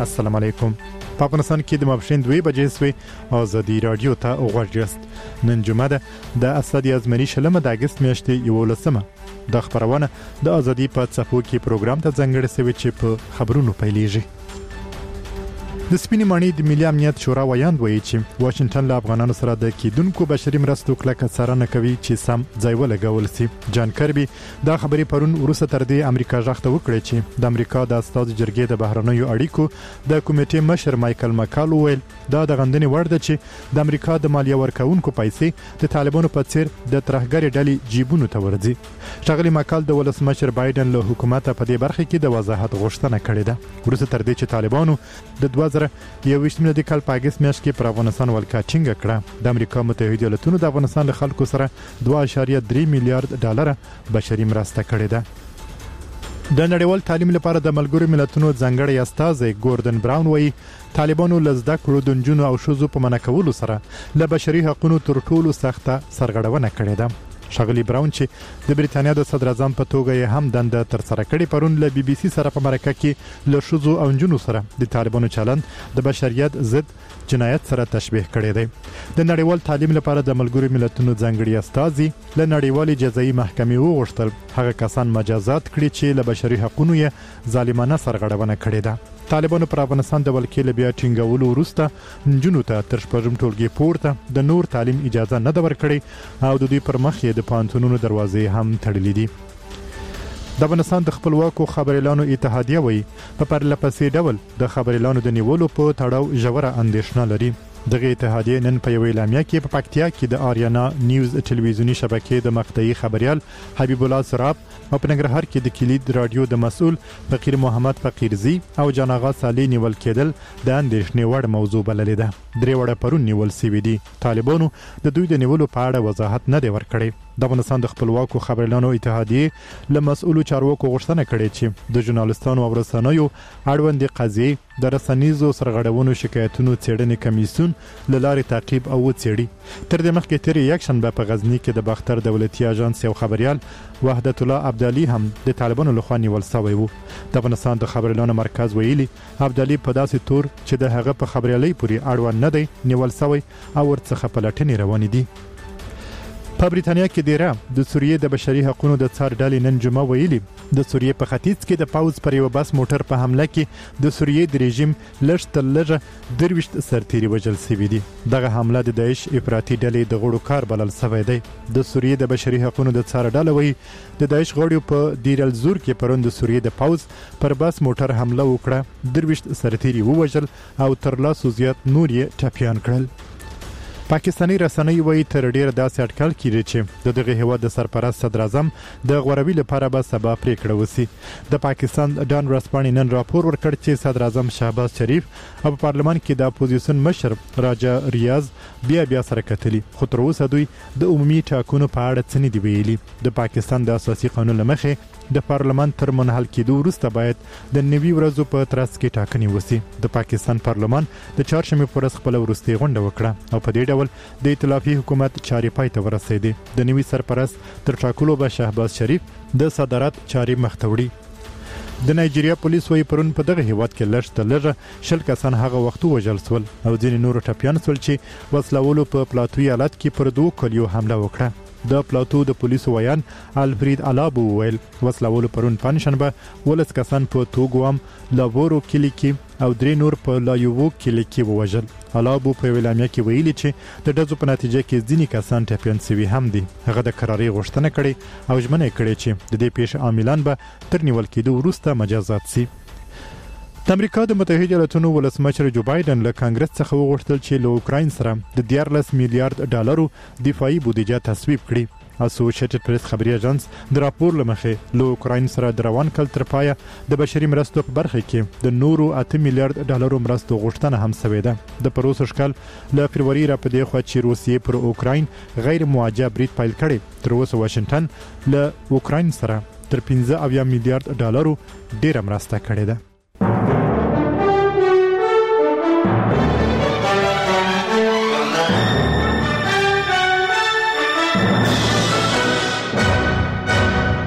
السلام علیکم. په افغانستان کې د ماپښین 2 بجې سوی ازادي رادیو ته وغوړیاست. نن جمعه ده د اسد یزمنی شلمه د اگست میاشتې 11مه. د خبرونه د ازادي په څپو کې پروګرام ته ځنګړې سوي چې په خبرونو پیلېږي. د سپینې ماڼۍ د ملي امنیت شورا ویاند وایي چې واشنگټن له افغانانو سره د کېدونکو بشري مرستو کلکه څارنه کوي چې سم ځای ولګول شي. جان کربي دا خبرې پرون وروسته تر دې امریکا ځخته وکړي چې د امریکا د استازو جرګې د بهرنیو اړیکو د کمیټې مشر مایکل مکال ویل دا د غندنې وړ ده چې د امریکا د مالیه ورکونکو پیسې د طالبانو په څیر د ترهګرې ډلې جیبونو ته ورځي. ښاغلي مکال د ولسمشر بایدن له حکومت په دې برخه کې د وضاحت غوښتنه کړې ده. وروسته تر دې چې طالبانو د 2021 د کال په اگست میاشت کې پر افغانستان ولکه ټینګه کړه، د امریکا متحده ایالاتونو د افغانستان له خلکو سره 2.3 میلیارډ ډالر بشري مرسته کړې ده. د نړیوال تعلیم لپاره د ملګرو ملتونو ځانګړی استازی ګوردن براون وایي طالبانو له زده کړو د نجونو او ښځو په منع کولو سره له بشري حقوقو تر ټولو سخته سرغړونه کړې ده. ښاغلي براون چې د بریتانیا د صدر اعظم په توګه یې هم دنده تر سره کړې پرون له بي بي سي سره په مرکه کې له ښځو او نجونو سره د طالبانو چلند د بشریت ضد جنایت سره تشبیه کړی دی. د نړیوال تعلیم لپاره د ملګرو ملتونو ځانګړي استازي له نړیوالې جزایي محکمې وغوښتل هغه کسان مجازات کړي چې له بشري حقوقو یې ظالمانه سرغړونه کړې ده. طالبانو پر افغانستان د ولکې له بیا ټینګولو وروسته نجونو ته تر شپږم ټولګي پورته د نور تعلیم اجازه نه ده ورکړې او د دوی پر مخ یې د پوهنتونونو دروازې هم تړلې دي. د افغانستان د خپلواکو خبريالانو اتحادیه وایي په پرلپسې ډول د خبريالانو د نیولو په تړاو ژوره اندېښنه لري. دغه اتحادیه نن په یوه اعلامیه کې په پکتیا کې د آریانا نیوز ټلویزیونی شبکې د مقطعي خبريال حبیب الله سراب او په ننګرهار کې د کلید رادیو د مسؤل فقیر محمد فقیرزی او جان آغا صالح نیول کېدل د اندېښنې وړ موضوع بللې ده. درې وړه پرون نیول سوي دي. طالبانو د دوی د نیولو په اړه وضاحت نه دی ورکړی. د افغانستان د خپلواکو خبريالانو اتحادیه له مسؤلو چارواکو غوښتنه کړې چې د ژورنالستانو او رسنیو اړوند قضیې د رسنیزو سرغړونو شکایتونو څېړنې کمیسیون له لارې تعقیب او وڅېړي. تر دې مخکې تېر یکشنبه په غزنی کې د باختر دولتي اژانس یو خبريال وحدت الله عبدالي هم د طالبانو لخوا نیول شوی و. د افغانستان د خبريالانو مرکز ویلي عبدالي په داسې تور چې د هغه په خبريالۍ پورې اړوند نه دی نیول شوی او ورڅخه پلټنې روانې دي. په بریتانیا کې دیره د سوریې د بشري حقوقو د څار ډلې نن جمعه ویلي د سوریې په ختیځ کې د پاوز پر یو بس موټر په حمله کې د سوریې د رژیم لږ 23 سرتیري وژل شوي دي. دغه حمله د داعش افراطي ډلې د غړو کار بلل شوی دی. د سوریې د بشري حقوقو د څار ډله وایي د داعش غړو په دیر الزور کې پرون د سوریې د پاوز پر بس موټر حمله وکړه، 23 سرتیري ووژل او تر لاسو زیات نور یې ټپیان کړل. پاکستاني رسنۍ وایي تر ډیره داسې اټکل کیږي چې دغه هیواد د سرپرست صدر اعظم د غوروي لپاره به سبا پریکړه وسی. د پاکستان ډان ورځپاڼې نن راپور ورکړ چې صدر اعظم شهباز شریف په پارلمان کې د اپوزیشن مشر راجا ریاض بیا سره کتلی، خو تر اوسه دوی د عمومي ټاکنو په اړه څه نه دی ویلي. د پاکستان د اساسي قانون لمخې د پارلمان تر منحل کېدو وروسته باید د 90 ورځو په ترڅ کې ټاکنې وسی. د پاکستان پارلمان د چهارشنبې په ورځ خپل وروستۍ غونډه وکړه او په دې ډول د ائتلافي حکومت چارې پای ته ورسېدې. د نوي سرپرست تر ټاکلو به شهباز شریف د صدارت چارې مخته وړي. د نایجیریا پولیس وایي پرون په دغه هیواد کې لږ 10 کسان هغه وخت وژل شول او ځینې نور ټپیان شول چې وسلوالو په پلاتو ایالت کې پر 2 کلیو حمله وکړه. د پلاتو د پولیسو ویان الفرید علابو ویل وسلوالو پرون پنځشنبه 12 کسان په توګوام لاورو کلی کې او 3 نور په لایوو کلی کې ووژل. علابو په اعلامیه کې ویلي چې د ډزو په نتیجه کې ځینې کسان ټپیان شوي هم دي. هغه د قراري غوښتنه کړې او ژمنه کړې چې د دې پیښې عاملان به تر نیول کېدو وروسته مجازات شي. د امریکا د متحده ایالاتونو ولسمشر جو بایدن له کانګرس څخه وغوښتل چې له اوکراین سره د 14 میلیارډ ډالرو دفاعي بودیجه تصویب کړي. اسوسییټډ پریس خبري اژانس د راپور لمخې له اوکراین سره د روان کال تر پایه د بشري مرستو په برخه کې د نورو 8 میلیارډ ډالرو مرستو غوښتنه هم شوې ده. د پروسه شکل له فروری را پدې خو چې روسیې پر اوکراین غیر موجه برید پیل کړي. تر اوسه واشنگټن له اوکراین سره تر 15 میلیارډ ډالرو ډیره مرسته کړې ده.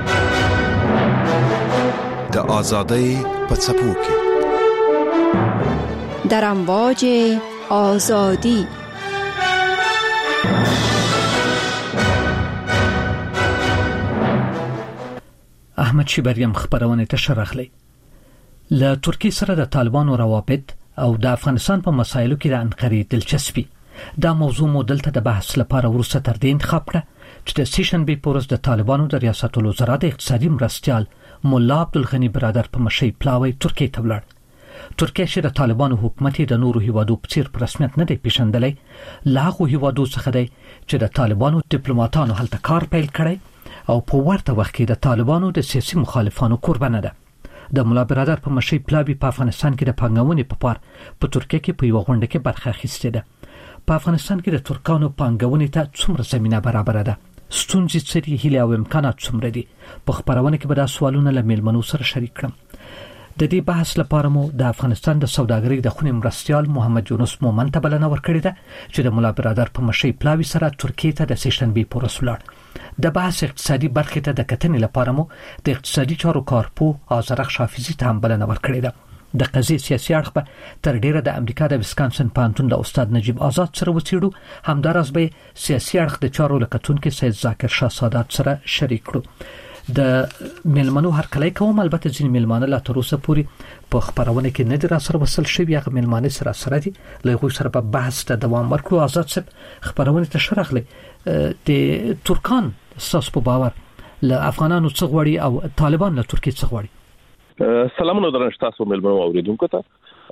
د آزادۍ په څپو کې در امواج آزادی. احمد شیبریم خبرونه ته شرخلی. له ترکیه سره د طالبانو روابط او د افغانستان په مسایلو کې د انقرې دلچسپي دا موضوع مو دلته د بحث لپاره ورسته تر دې انتخاب کړه چې د سیشنبې پورس د طالبانو د ریاست الوزرا د اقتصادي مرستیال مولا عبدالغنی برادر په مشرۍ پلاوی ترکیه ته ولاړ. ترکیه چې د طالبانو حکومت د نورو هیوادو په څیر په رسمیت نه دی پیژندلی، له هغو هیوادو څخه دی چې د طالبانو ډیپلوماټانو هلته کار پیل کړی او په ورته وخت کې د طالبانو د سیاسي مخالفانو قربانه ده. د مولا برادر په مشرۍ پلاوی په افغانستان کې د پانګونې په پار په ترکیه کې په یو غونډه کې برخه اخیستې ده. په افغانستان کې د ترکانو پانګونې ته څومره زمينه برابر ده؟ ستونزې څه دي؟ هیله او امکانات څومره دي؟ په خبرونه کې به دا سوالونه له میلمنو سره شریک کړم. د دې بحث لپاره مو د افغانستان د سوداګرۍ د خونې مرستیال محمد یونس مومن ته بلنه ورکړې ده چې د مولا برادر په مشرۍ پلاوی سره ترکیه ته د سیشنبې پورس ولاړ. د بحث اقتصادي برخې ته د کتنې لپاره مو د اقتصادي چارو کارپو آذرخ شافیزي ته هم بلنه ورکړې ده. د قضیې سیاسي اړخ به تر ډیره د امریکا د ویسکانسن پوهنتون د استاد نجیب آزاد سره وڅېړو. همداراز به سیاسي اړخ د چارو لکتونکو سید ذاکر شاه سادات سره شریک کړو. د میلمنو هرکلی کوم، البته ځینې میلمانه لا تر اوسه پورې په خبرونه کې نه دي را سره وصل شوي، هغه میلمانه سره دي، له هغوی سره به بحث ته دوام ورکړو. آزاد صاحب خبرونه ته شرخلی د ترکان ستاسو په باور له افغانانو څه غواړي او طالبان له ترکیې څه غواړي؟ سلامونه درنښت تاسو ملمنو اوریدونکو ته.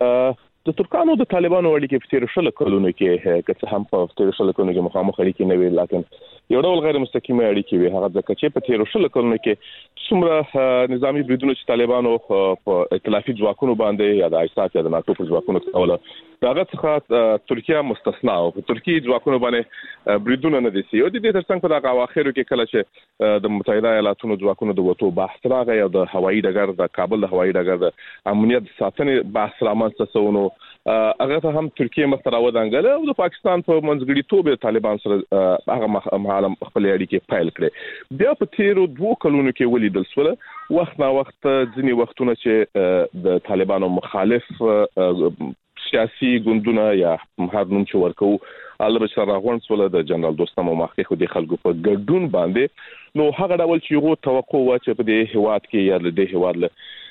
د ترکانو د طالبانو اړیکې په تیر شل کلونو کې که هم په تیر شل کلونو کې مخامخ اړیکې نه وي، لکه یو ډول غیر مستقیمه اړیکې وي. هغه ځکه چې په تیر شل کلونو کې څومره نظامی بریدونه چې طالبانو په ائتلافي ځواکونو باندې یا د آیساف یا د ناتو په ځواکونو کوله، هغه څخه ترکیه مستثنا او په ترکیه ځواکونو باندې بریدونه نه دي سي. او د دې ترڅنګ په دغه اواخرو کې کله چې د متحده ایالاتونو ځواکونو د وټو بحث راغی او د هوایي ډګر د کابل د هوایي ډګر د امنیت ساتنې بحث رامنځته شو، هغه ته هم ترکیه مخ راودانګل او د پاکستان په منځګړیتوب طالبان سره هغه مهاله خپل اړیکې فایل کړې. بیا په تیرو 2 کلونو کې ولیدل شو وخت نا وخت ځینې وختونه چې د طالبانو مخالف سیاسي ګوندونه یا هر نوم چې ورکو البته سره غونډ سول د جنرال دوستم او مخکې خو د خلکو په ګډون باندې، نو هغه ډول چې یو توقع و چې په دې هواد کې یا د دې هواد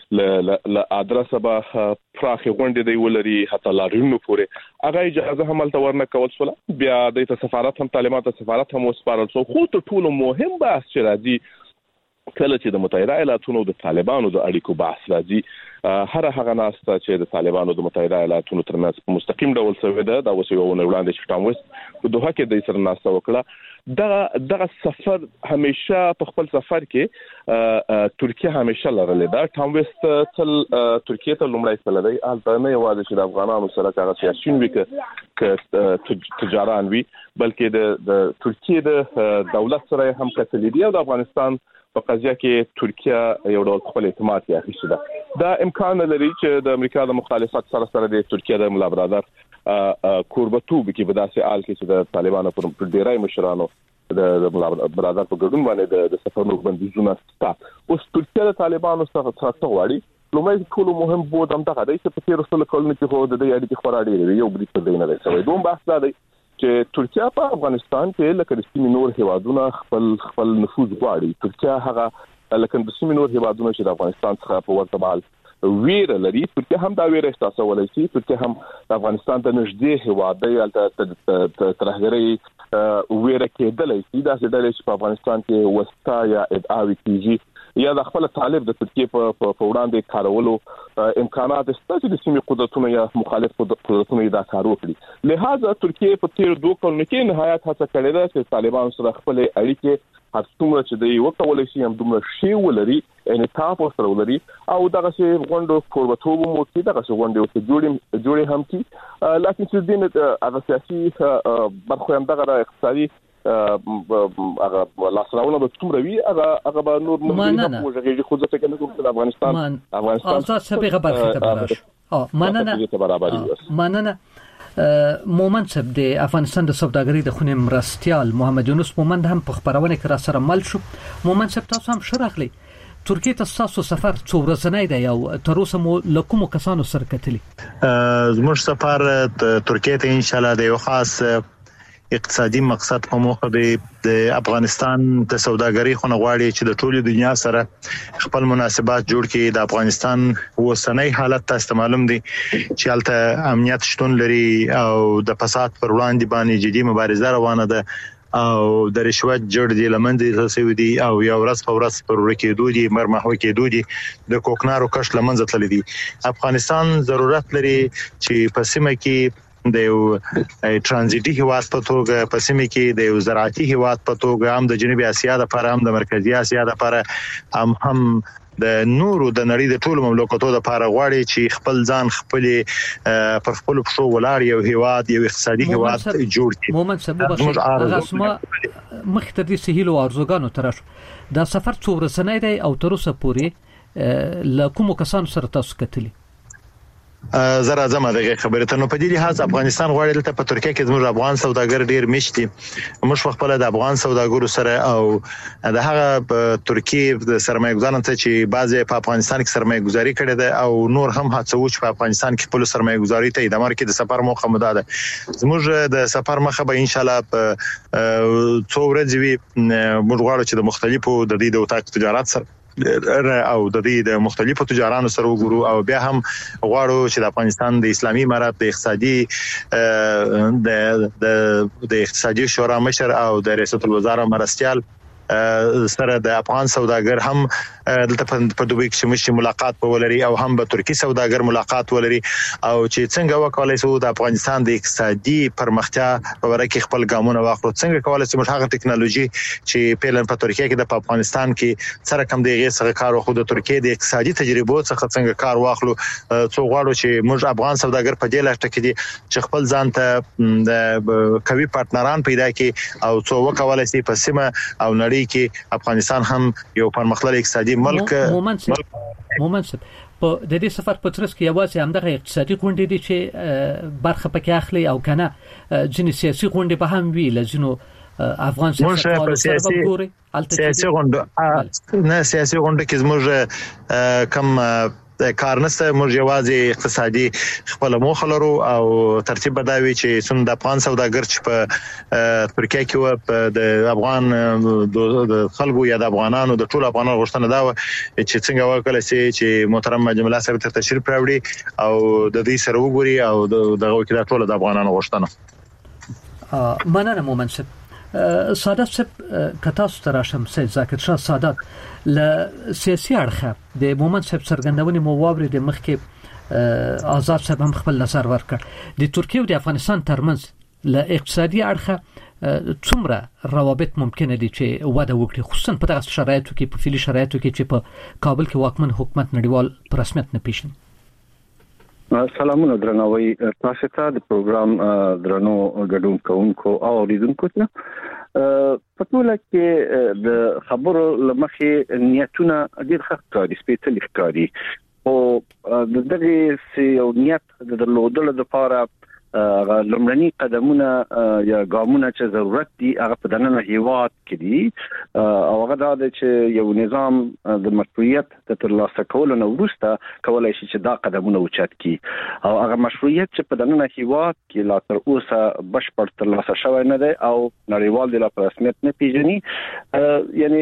ل ادرسه به پراخي غونډې دی ولري حتی لارینو پورې هغه اجازه هم تل ورنه کول سول. بیا د سفارت هم تعلیمات سفارت هم وسپارل سو. خو ته ټول مهم بحث چې راځي کله چې د متحده ایالاتونو د طالبانو د اړیکو بحث راځي، هر هغه ناسته چې د طالبانو د متحده ایالاتونو ترمنځ په مستقیم ډول شوې ده، دا اوس یو وړاندې چې ټام وست په دوحه کې د سره ناسته وکړه. دغه سفر همیشه په خپل سفر کې ترکیه همیشه لرلې ده. ټام وست تل ترکیه ته لومړی تللی دی، هلته نه یوازې چې د افغانانو سره هغه سیاسیون وي که تجاران وي، بلکې د ترکیه د دولت سره هم کتلې دي او د افغانستان په قضیه کې ترکیه یو ډول خپل اعتماد یې اخیستی ده. دا امکان لري چې د امریکا د مخالفت سره د ترکیه د مولا برادر کوربتوب کې په داسې حال کې چې د طالبانو پر ډیرای مشرانو د مولا برادر په ګډون باندې د سفرونو بندیزونه ستا. اوس ترکیه د طالبانو سره څه غواړي؟ لومړی ټول مهم بود هم دغه دی چې په تیر سل کلونو کې خو د دې اړیکې خورا ډېرې یو برید په دینه دی. دوم بحث دا دی چې ترکیه په افغانستان کې لکه د سیمې نور هیوادونه خپل نفوذ غواړي. ترکیه هغه لکه د سیمې نور هیوادونه چې د افغانستان څخه په ورته مال ویره لري، ترکیه هم دا ویره احساسولای شي. ترکیه هم د افغانستان ته نږدې هیواد دی، البته ترهګرۍ ویره کېدلای شي. دا څه چې په افغانستان کې وستا یا ادعاوي کیږي یا د خپل طالب د ترکیه په وړاندې کارولو امکانات شته چې د سیمې قدرتونو یا مخالف قدرتونو دا کار وکړي. لہذا ترکیه په تیر 2 کلونو کې نهایت هڅه کړې ده چې طالبان سره خپل اړیکې هر څومره چې دی وکولای شي هم دومره شی ولري، انعطاف سره ولري او دغه شی غونډو کوربتوب مو کې دغه شی غونډې جوړې هم کی. لکه چې دین هغه سیاسي برخه هم دغه اقتصادي هغه لاسراونه به څومره وي هغه به نور مهمه وجهږي. خو ځکه نه کوم افغانستان آزاد سبقه برخه ته براش مننه. مومن صاحب د افغانستان د سوداګرۍ د خونې مرستیال محمد یونس مومن هم په خبرونه کې را سره مل شو. مومن صاحب تاسو هم شرحلی ترکیه ته تاسو سفر څو ورځې دی او تر اوسه مو لکوم کسانو سره کتلی؟ زموږ سفر ترکیه ته ان شاء الله د یو خاص اقتصادي مقصد په موخه د افغانستان د سوداګرۍ خونه غواړي چې د ټولې دنیا سره خپل مناسبات جوړ کړي. د افغانستان اوسنۍ حالت تاسو معلوم دي چې هلته امنیت شتون لري او د فساد پر وړاندې باندې جدي مبارزه روانه ده او د رشوت جوړ دي لمنځه رسوي دي او یو ورځ په ورځ پر ورکېدو دي مرمحو کېدو دي د کوکنارو کښ لمنځه تللی دي. افغانستان ضرورت لري چې په سیمه کې د یو ترانزیټي هیواد په توګه په سیمه کې د یو زراعتي هیواد په توګه هم د جنوبي اسیا لپاره هم د مرکزی اسیا لپاره هم د نورو د نړۍ د ټولو مملکتونو لپاره غواړي چې خپل ځان خپل پر خپل پښو ولاړ یو هیواد یو اقتصادي هیواد جوړ کړي. مومن سبب غاسمه مختدي سهیلو ارزوګانو ترش دا سفر څو ورځې دی او تر اوسه پورې لکوم کسان سره تاسو کتلی؟ زره زما دغه خبره ته نو په دې لحاظ افغانستان غواړي دلته په ترکیه کې زموږ افغان سوداګر ډیر مشتي موږ خپل د افغان سوداګرو سره او د هغه په ترکیه د سرمایه‌ګزارانو ته چې بعضی په افغانستان کې سرمایه‌ګزاري کړي ده او نور هم هڅه وکړي په افغانستان کې خپل سرمایه‌ګزاري ته د امریکا د سفر موخه مده ده. زموږ د سفر مخه به ان شاء الله په څو ورځې وي. موږ غواړو چې د مختلفو د دې د وټاک تجارت سره او د دې د مختلفو تجارانو سره وګورو او بیا هم غواړو چې د افغانستان د اسلامي امارات د اقتصادي د اقتصادي شورا مشر او د رئیس الوزرا مرستيال سره د افغان سوداګر هم دلته په دوبۍ کې مشي ملاقات ولري او هم به ترکی سوداګر ملاقات ولري او چې څنګه وکولای شو د افغانستان د اقتصادي پرمختیا په اړه کې خپل ګامونه واخلو. څنګه کولای شو موږ هغه ټکنالوژي چې پیلن په ترکیه کې د افغانستان کې سره کم دی غیر سره کار خو د ترکیه د اقتصادي تجربو څخه څنګه کار واخلو. څو غواړو چې موږ افغان سوداګر په دې لټه کې دي چې خپل ځان ته د قوي پارتنران پیدا کړي او څو وکولای شي په سیمه او نړۍ کې افغانستان هم یو پرمختللی اقتصادي ملک مومن په د دې سفر په ترڅ کې یوازې همدغه اقتصادي غونډې دي چې برخه پکې اخلي او کنه ځینې سیاسي غونډې به هم وي لزینو افغان سیاستوالو سره وګوري سیاسي غونډه کې زموږ کم کار نشته. موږ یوازې اقتصادي خپل موخه لرو او ترتیب بداوي چې څنګه د افغان سوداګر چې په ترکیه کې و د افغان د خلکو یا د افغانانو د ټولو افغانانو غوښتنه دا و چې څنګه وکړي چې محترم جمله صاحب ته تشریف راوړي او د دې سره وګوري او دغه کې د ټولو د افغانانو غوښتنه. مننه مومن صاحب. سادات صاحب کتا ستراشم سید ذاکر شاه سادات ل سیاسي اړخه د مومن صاحب څرګندونې مو واوري د مخکې آزاد صاحب هم خپل نظر ورکړ د ترکیه او د افغانستان ترمنځ ل اقتصادي اړخه څومره روابط ممکن دي چې وده وکړي خصوصا په دغه شرایطو کې په فعلي شرایطو کې چې په کابل کې واکمن حکومت نړیوال په رسمیت نه پیژني. سلامونه درنوي تاسو ته د پروګرام درنو ګډون کوونکو او اوریدونکو ته په ټوله کې د خبرو لمخې نیتونه ډېر ښکاري سپېڅلي ښکاري او د دغه یو نیت د درلودلو لپاره لومړني قدمونه یا ګامونه چې ضرورت دي هغه په دننه هیواد کې دي او هغه دا چې یو نظام د مشروعیت د ترلاسه کولو نه وروسته کولای شي چې دا قدمونه اوچت کړي او هغه مشروعیت چې په دننه هیواد کې لا تر اوسه بشپړ ترلاسه شوی نه دی او نړیوال د رسمیت نه پیژني. یعنی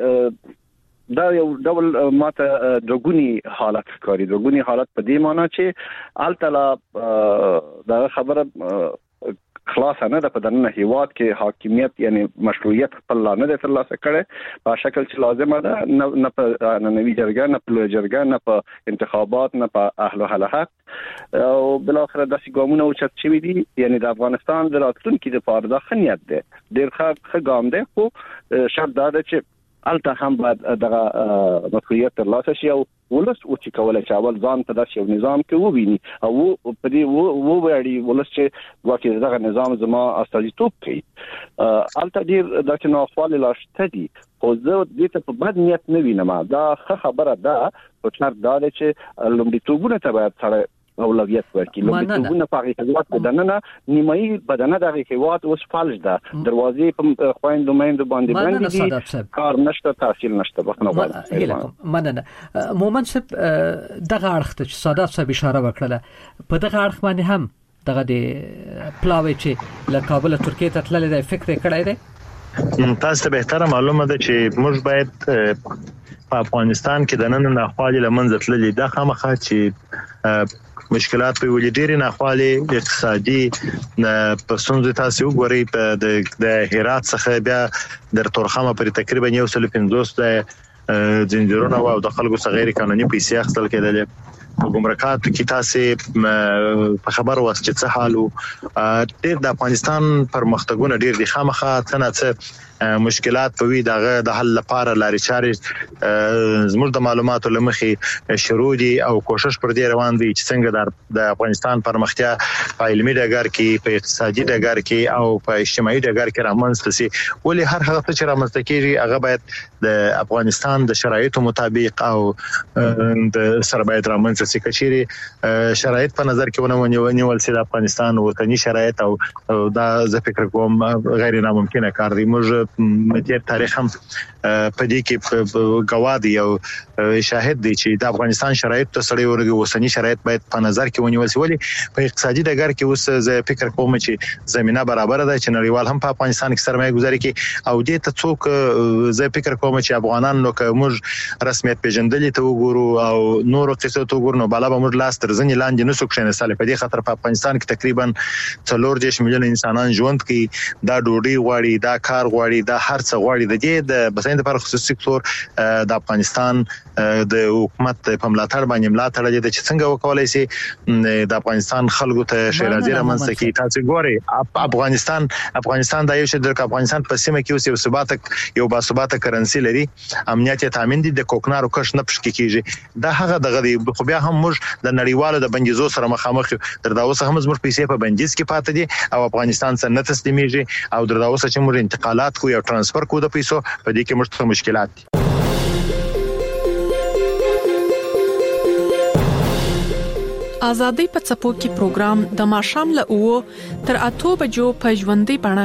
دا یو ډول ماته دغونی حالت ښکاري. دغونی حالت په دې معنی چې التلا دا خبره خلاص نه ده په دننه هیواد کې حاکمیت یعنی مشروعیت خپل نه ده ترلاسه کړي په شکل چې لازمه ده نه په نوي جرګه نه په جرګه نه په انتخابات نه په اهل حلقات او بل اخر د سیګامونه او چت شوی دي. یعنی د افغانستان د راتلونکي د پاره د خنیت ده ډیر ښه ګام ده خو شرط دا ده چې الته هم باید دغه مسؤلیت ترلاسه شي او ولس او چې کولای چې اول ځان ته داسې یو نظام کې وویني او په دې وړي ولس چې واکه دغه نظام زما استازیتوب کوي. الته ډیر د چنوخوالي لاشته دي خو زه دې ته په بد نیت نه وینم. دا ښه خبره ده او شرط دا چې لومړیتوبونه ته باید سره اولویت ورکړي لومړیتوبونه په هیواد کې دننه نیمایي بدنه د هیواد اوس فالج ده دروازې په خويندو مېندو باندې باندې کار نشته تحصیل نشته بخنه مننه مومن صاحب دغه اړخ ته ساده صاحب اشاره وکړه په دغه اړخ باندې هم دغه د پلاوی چې له کابل ترکیه ته تللی دی فکر کړی دی تاسو ته بهتره معلومه ده چې موږ باید په افغانستان کې د نن نه خالي لمنځه تللی د خامخا چې مشکلات په ولې ډېر نه خالي اقتصادي په څنډه تاسو وګورئ د هرات څخه بیا در تورخمه پر تقریبا 150 زنجیرونه او د خلکو څخه غیر قانوني پیسې اخیستل کېدل ګمرکات کې تاسو په خبر واسه چې څه حالو ډېر د افغانستان پرمختګونه ډېر د خامخا څنګه مشکلات په وی دغه د حل لپاره لارې چارې زموږ د معلوماتو لمخې شروع دي او کوشش پر دې روان دي چې څنګه د افغانستان پرمختیا په علمي ډګر کې په اقتصادي ډګر کې او په اجتماعي ډګر کې رامنځته شي ولې هر هغه څه چې رامنځته کیږي هغه باید د افغانستان د شرایطو مطابق او د سره باید رامنځته شي کچېری شرایط په نظر کې ونیول شي د افغانستان وطني شرایط او دا زه فکر کوم غیر ناممکنه کار دی موږ مدیر تاریخ هم په دې کې گواهی او شاهد دی چې د افغانستان شرایط ته سړی ورغي وسنی شرایط باید په نظر کې ونیول شي ولې په اقتصادي ډګر کې اوس زه فکر کوم چې زمينه برابر ده چې نړیوال هم په افغانستان کې سرمایه گذاري کوي او دې ته څوک زه فکر کوم چې افغانان نو کوم رسمیت پیژندلې ته وګورو او نور قصو ته وګورو بل به موږ لاس تر ځنې لاندې نو څوک شنه سال په دې خاطر په افغانستان کې تقریبا 4 میلیون انسانان ژوند کوي دا ډوډۍ غواړي دا کار غواړي دا هر څه غواړي د دې د بسنت پر خصوصي سکتور د افغانستان د حکومت په ملاتړ باندې ملاتړ لري چې څنګه وکولای شي د افغانستان خلکو ته شیرازي رامنځته کی تاسو ګوري افغانستان د یو شي د افغانستان په سیمه کې یو باثباته کرنسي لري امنیت تامین دي د کوکنارو کښ نه پښ کیږي دا هغه دغه خو بیا هم موږ د نړیوالو د بندیزو سره مخامخ تر دا اوسه هم زموږ پیسې په بندیز کې پاتې دي او افغانستان څخه نه تسلیمېږي او در دا اوسه چې موږ انتقالات کو یا ترانسفر کو د پیسو په دې کې موږ مشکلات دي ازادي په څپو کې پروګرام د ماشام له او تر 8 بجو په ژوندۍ بڼه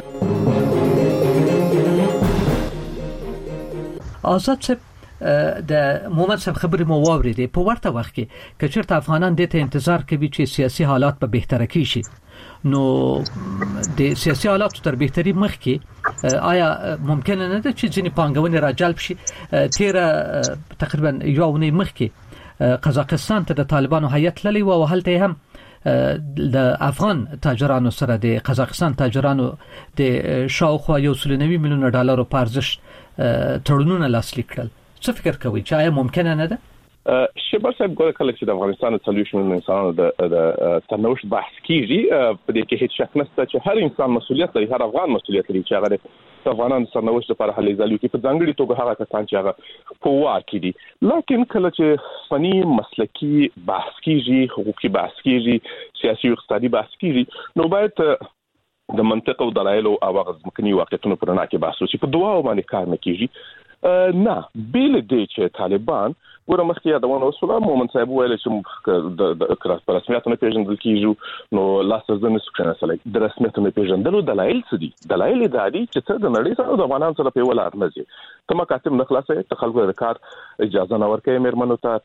آزاد صاحب د مومن صاحب خبرې مو واورېدې په ورته وخت کې کچېرته افغانان د ته انتظار کوي چې سیاسي حالات په بهتره کیږي نو د سیاسي حالات تر بهتري مخ کې آیا ممکن نه ده چې ځینې پانګونې راجلب شي تیره تقریبا یو ونې مخ کې قزاقستان ته د طالبانو هیئت للی او هلته هم د افغان تاجرانو سره د قزاقستان تاجرانو د شاوخوا $190 میلیون په ارزښت تړونونه لاسلیک کړل څه فکر کوي چې آیا ممکنه نه ده شباب صاحب ګوره کله چې د افغانستان د سولوشن انسانانو د تنوع بحث کیږي په دې کې هیڅ شک نشته چې هر انسان مسؤلیت لري هر افغان مسؤلیت لري چې هغه د افغانانو سرنوشت لپاره هلې ځلو کې په ځانګړي توګه هغه کسان چې هغه په واک کې دي لکه کله چې فني مسلکي بحث کیږي حقوقي بحث کیږي سیاسي او اقتصادي بحث کیږي نو باید د منطق او دلایل او غزمکني واقعیتونو پر نه کې بحث وشي په دواو باندې کار نه کیږي نه بیل دی چې طالبان ګوره مخکې یادونه وسوله مومن صاحب ویل چې د رسمیتونو پیژندل کیږي نو لاس ځنه څنګه سره د رسمیتونو پیژندلو دلایل څه دي دلایل دا دي چې څه د نړۍ سره د افغانانو سره په ولار نه دي ته مکاتب نه خلاصې ته خلکو د کار اجازه نه ورکې مېرمنو ته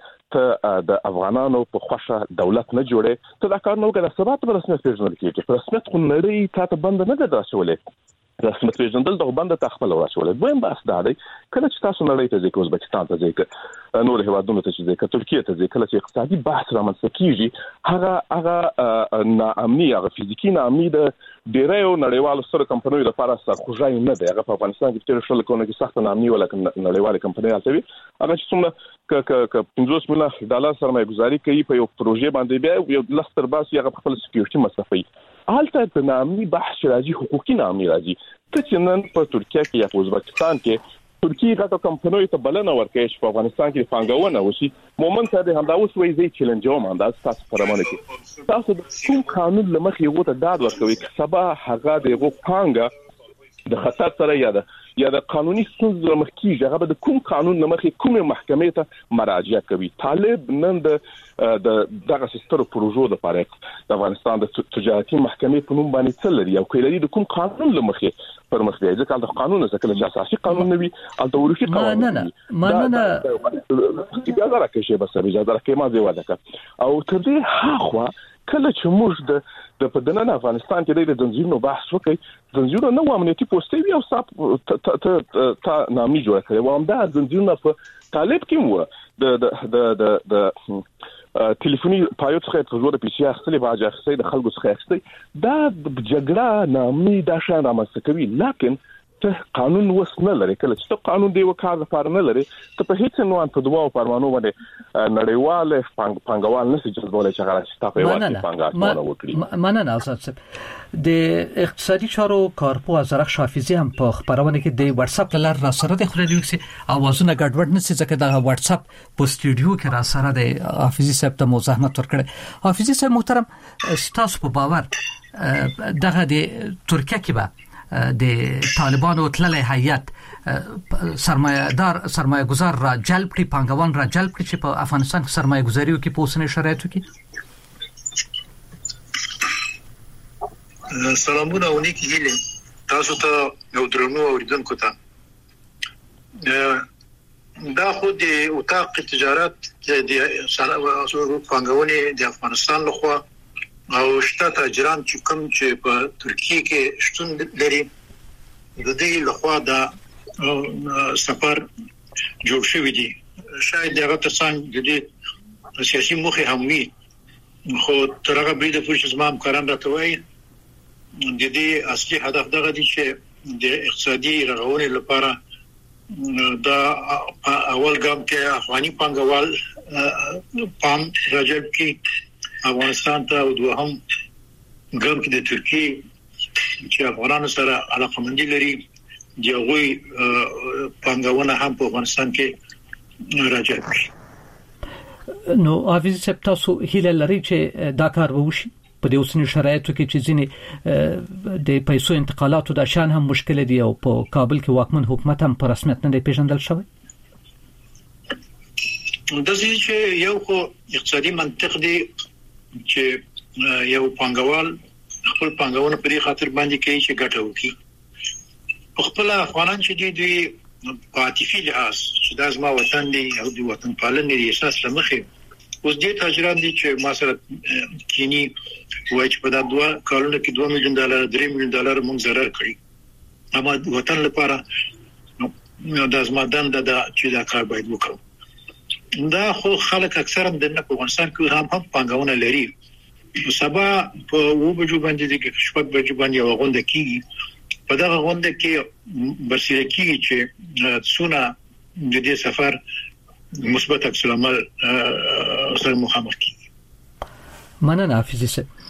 د افغانانو په خوښه دولت نه جوړه ته دا کار نه وکړه سبا ته رسمیت پیژندل کیږي رسمیت خو نړۍ ته بند نه ده راشولې رسمیت پیژندل د بند ته خپل راشولې دویم بحث دا دی کله چې تاسو نړۍ ته ځئ ازبکستان ته ځئ نور هیوادونو ته ځئ ترکیه ته ځئ کله چې اقتصادي بحث رامنځته کیږي هغه ناامني هغه فزیکی ناامني د ډیرو نړیوالو سره کمپنیو لپاره سرخوږی نه دی هغه په افغانستان کې تیر شل کونه کې سخت ناامني ولکه نړیوالې کمپنۍ البته هغه چې څومره $50 میلیون سرمایه گذاري کوي په یو پروژې باندې بیا یو لستر باس یې خپل سکیورټي مصرفي حالت د ناامني بحث راځي حقوقي ناامني راځي چې نن په ترکیه کې یا په ازبکستان کې ترکیه غټو کمپنیو ته بلنه ورکړي چې په افغانستان کې پانګونه وشي مومن ته د همدا اوس وایي چې چیلنج هم انداز تاسو پرمانه کې تاسو د کوم قانون لمخې یو ته داد ورکوي چې سبا هغه د یو پانګه د خطر سره یا د یا د قانوني ستونزو مخکې هغه د کوم قانون مخکې کومه محکمې ته مراجعه کوي. طالب نن د دغه سترو پروژو د فارق د افغانستان د تجارتي محکمې په نوم باندې څه لري او کله د کوم قانون لمخې پر مخ دی ځکه د قانون څخه د اساسي قانون نوي التورشي قانون نه اجازه راکړي بس اجازه راکړي ما دی واده او تر دې هاخوا کله چې موږ د پدنن افغانستان کې د زنجیرونو بحث وکړي زنجیرونه نو امنیتي پوسټي او صاحب ته نامي جوړ کړي و هم دا زنجیرونه په طالب کې و د ټلیفوني پایوت څخه په زور پیسې اخلي باج اخلي د خلکو څخه اخلي دا جګړه نامي دا شان رامنځته کوي لیکن ته قانون وسنه لري کله چې قانون دی وکړ لپاره نه لري ته په هیڅ نوان په دوا او فرمانو باندې نړیواله پنګوال نشي جوړولای چې هغه ستاسو یو پنګات وکړي. مننه استاد صاحب. د اقتصادي چارو کارپو ازرخ حافظي هم په خبرونه کې د واتس اپ لار را سره د خوري وکسي اوازونه ګډوډ نشي ځکه د واتس اپ په سټوډیو کې را سره د حافظي صاحب ته مو زحمت ورکړي. حافظي صاحب محترم تاسو په باور دغه د ترکیه کې به د طالبانو تللې هیئت سرمایه گذار را جلب کړي پانګوال را جلب کړي چې په افغانستان کې سرمایه گذاري وکړي په اوسنۍ شرایطو کې. سلامونه ونیکی هیله تاسو ته یو درنو اوریدونکو ته دا خو د اتاق تجارت د پانګونې د افغانستان لخوا او شته تاجران چې کوم چې په ترکیه کې شتون لري د دې لخوا د سفر جوړ شوی دی. شاید هغه ترڅنګ د دې سیاسي موخه هم وي خو تر هغه بریده پوښتنه زمام کاران راته وایي د دې اصلي هدف دغه دی چې د اقتصادي رغونې لپاره دا اول ګام کې افغاني پانګوال پام راجب کې افغانستان ته او دوهم ګام کې د ترکیه چې افغانانو سره علاقمندي لري دی غوي پانګونه هم په افغانستان کې راجب کړي. نو حافظ صاحب تاسو هیله لري چې دا کار وشي په دې اوسنۍ شرایطو کې چې ځینې د پیسو انتقالاتو د شان هم مشکل دي او په کابل کې واکمن حکومت هم په رسمیت نه دی پیژندل شوی. د دې یو خو اقتصادي منطق دی چې یو پانګوال خپل پانګونه په دې خاطر باندې کوي چې ګټه وکړي. په خپل افغانان چې دوی په عاطفي لحاظ چې دا زما وطن دی او د وطن پالنې احساس لمخې اوس دې تاجران دي چې ما سره کینی وایي چې په دا 2 کالونو کې $2 مليون $3 مليون موږ ضرر کړی اما وطن لپاره دا زما دنده ده چې دا کار باید وکړو. دا خو خلک اکثرا د افغانستان کې هم پانګونه لري. سبا په و بجو باندې د شپږ بجو باندې وغونډه کیږي په دغه غونډه کې برسېره کیږي چې څونه د دې سفر مثبت عکس العمل سره مخامخ کیږي. مننه حافظ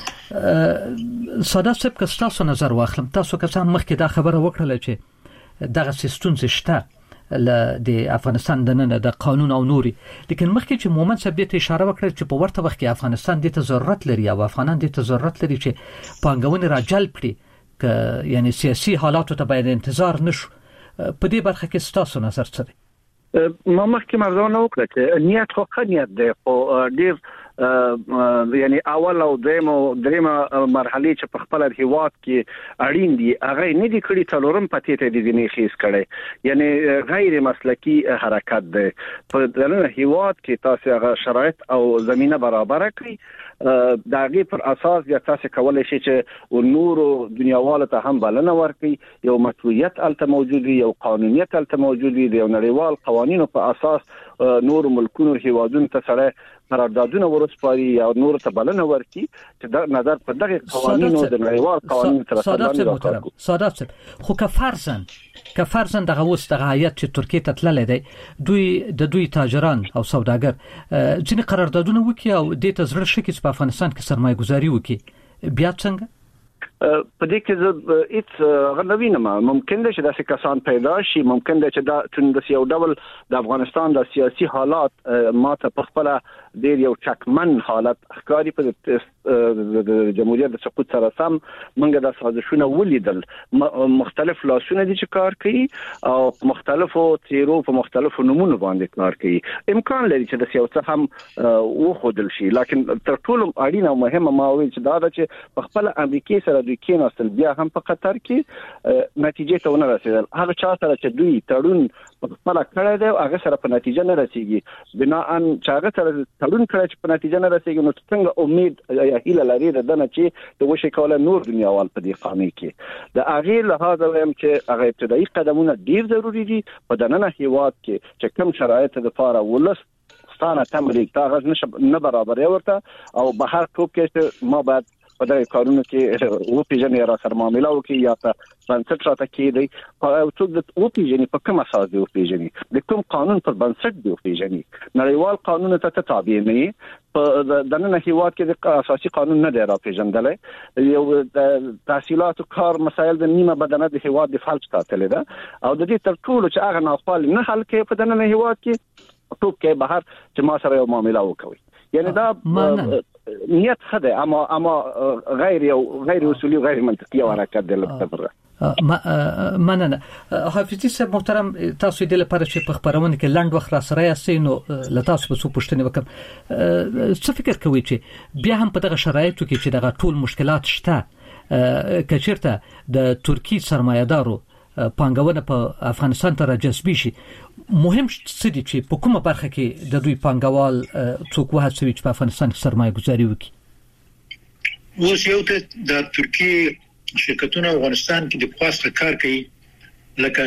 صاحب. ساده صاحب که تاسو نظر واخلم تاسو که څنګه مخکې دا خبره وکړه چې دغه سیستم شته د افغانستان د نن د قانون او نوري لیکن مخکې چې مومن صاحب ته اشاره وکړه چې په ورته وخت کې افغانستان د ضرورت لري او افغانان د ضرورت لري چې پانګونه را جلب کړي ک یعنی سیاسي حالاتو ته باید انتظار نشو. په دې برخه کې تاسو نظر څه دی؟ ما مخکې مرزونه وکړه چې نیت خو خنیت دی خو ډیر یعنی اول او دریمه مرحله چې په خپل هیواد کې اړین دي هغه نه دي کړی څلورم پاتې ته دي نه خېس کړي یعنی غیر مسلکی حرکت دی په دغه هیواد کې تاسو هغه شرایط او زمينه برابر کړی داغي پر اساس یا تاسو کولای شئ چې نورو دنیاواله ته هم بلنه ورکړي یو مشروعیت الته موجود وي یو قانونیت الته موجود وي یو نړیوال قوانینو په اساس نور ملکونو هیوادونو ته سره قراردادونه ورسپاري یا نور ته بلنه ورکړي چې د نظر په دغه قوانینو د نړیوال قوانینو تر څنګ سادات خو که فرضاً دغه اوس دغه هیئت چې ترکیه ته تللی دی دوی تاجران او سوداګر ځینې قراردادونه وکړي او د ته زړه شي چې په افغانستان کې سرمایه گذاري وکړي بیا څنګه په دې کې زه هیڅ غنوینه ممکن ده چې داسې کسان پیدا شي، ممکن ده چې دا تند یو ډول د افغانستان د سیاسي حالات ماته په خپل ډیر یو چکمن حالت ښکاری په د جمهوریت د سقوط سره سم موږ د سازشونه ولیدل، مختلف لاسونه دي چې کار کوي او مختلفو تیرو په مختلفو نمونه باندې کار کوي. امکان لري چې د سیاست هم وخدل شي، لکن تر ټولو اړینه او مهمه ما ویل چې دا ده چې په خپل امریکای سره دوی کېناستل، بیا هم په قطر کې نتیجې ته ونه رسیدل. هغه چا سره چې دوی تړون په خپل کړی دی هغه سره په نتیجه نه رسیږي، بنا ان چې هغه سره تړون کړی چې په نتیجه نه رسیږي، نو څنګه امید یا هیله لري دنه چې د وشي کوله نور دنیاوال په دې قامي کې د هغه لحاظ وایم چې هغه ابتدایي قدمونه ډیر ضروری دي په دننه هیواد کې چې کوم شرایط د لپاره ولس ستانه تمریک تاغز نه برابر ورته او بهر ټوب کې ما بعد په دغه کارونو کې و پیژنې را سره معاملې وکړي یا په بنسټ راته کېدی او څوک د و پیژنې په کوم اساس دی و پیژنې د کوم قانون پر بنسټ دی و پیژنې. نړیوال قانون ته تابع نه په دننه هیواد کې د اساسي قانون نه دی را پیژندل، یو د تحصیلات او کار مسایل د نیمه بدنه د هیواد د فلج ساتل ده او د دې تر ټولو چې هغه ناخوال نه حل کې په دننه هیواد کې ټوب کې بهر چې ما سره یو معاملې وکوي، یعنی دا نیت خده اما غیر اصولی و غیر منطقی حرکت دی لپاره. مننه. حافظي صاحب محترم، تاسو دې لپاره چې په خبرونه کې لاند وخت را سره یاستئ، نو له تاسو په څو پوښتنې وکم. څه فکر کوئ چې بیا هم په دغه شرایطو کې چې دغه ټول مشکلات شته، کچیرته د ترکی سرمایه‌دارو پانګونه په افغانستان ته راجذبي شي، مهم څه دي چې په کومه برخه کې د دوی پانګوال څوک وهڅوي چې په افغانستان کې سرمایه گذاري وکړي؟ اوس یو ته د ترکی شرکتونه افغانستان کې د خاصه کار کوي، لکه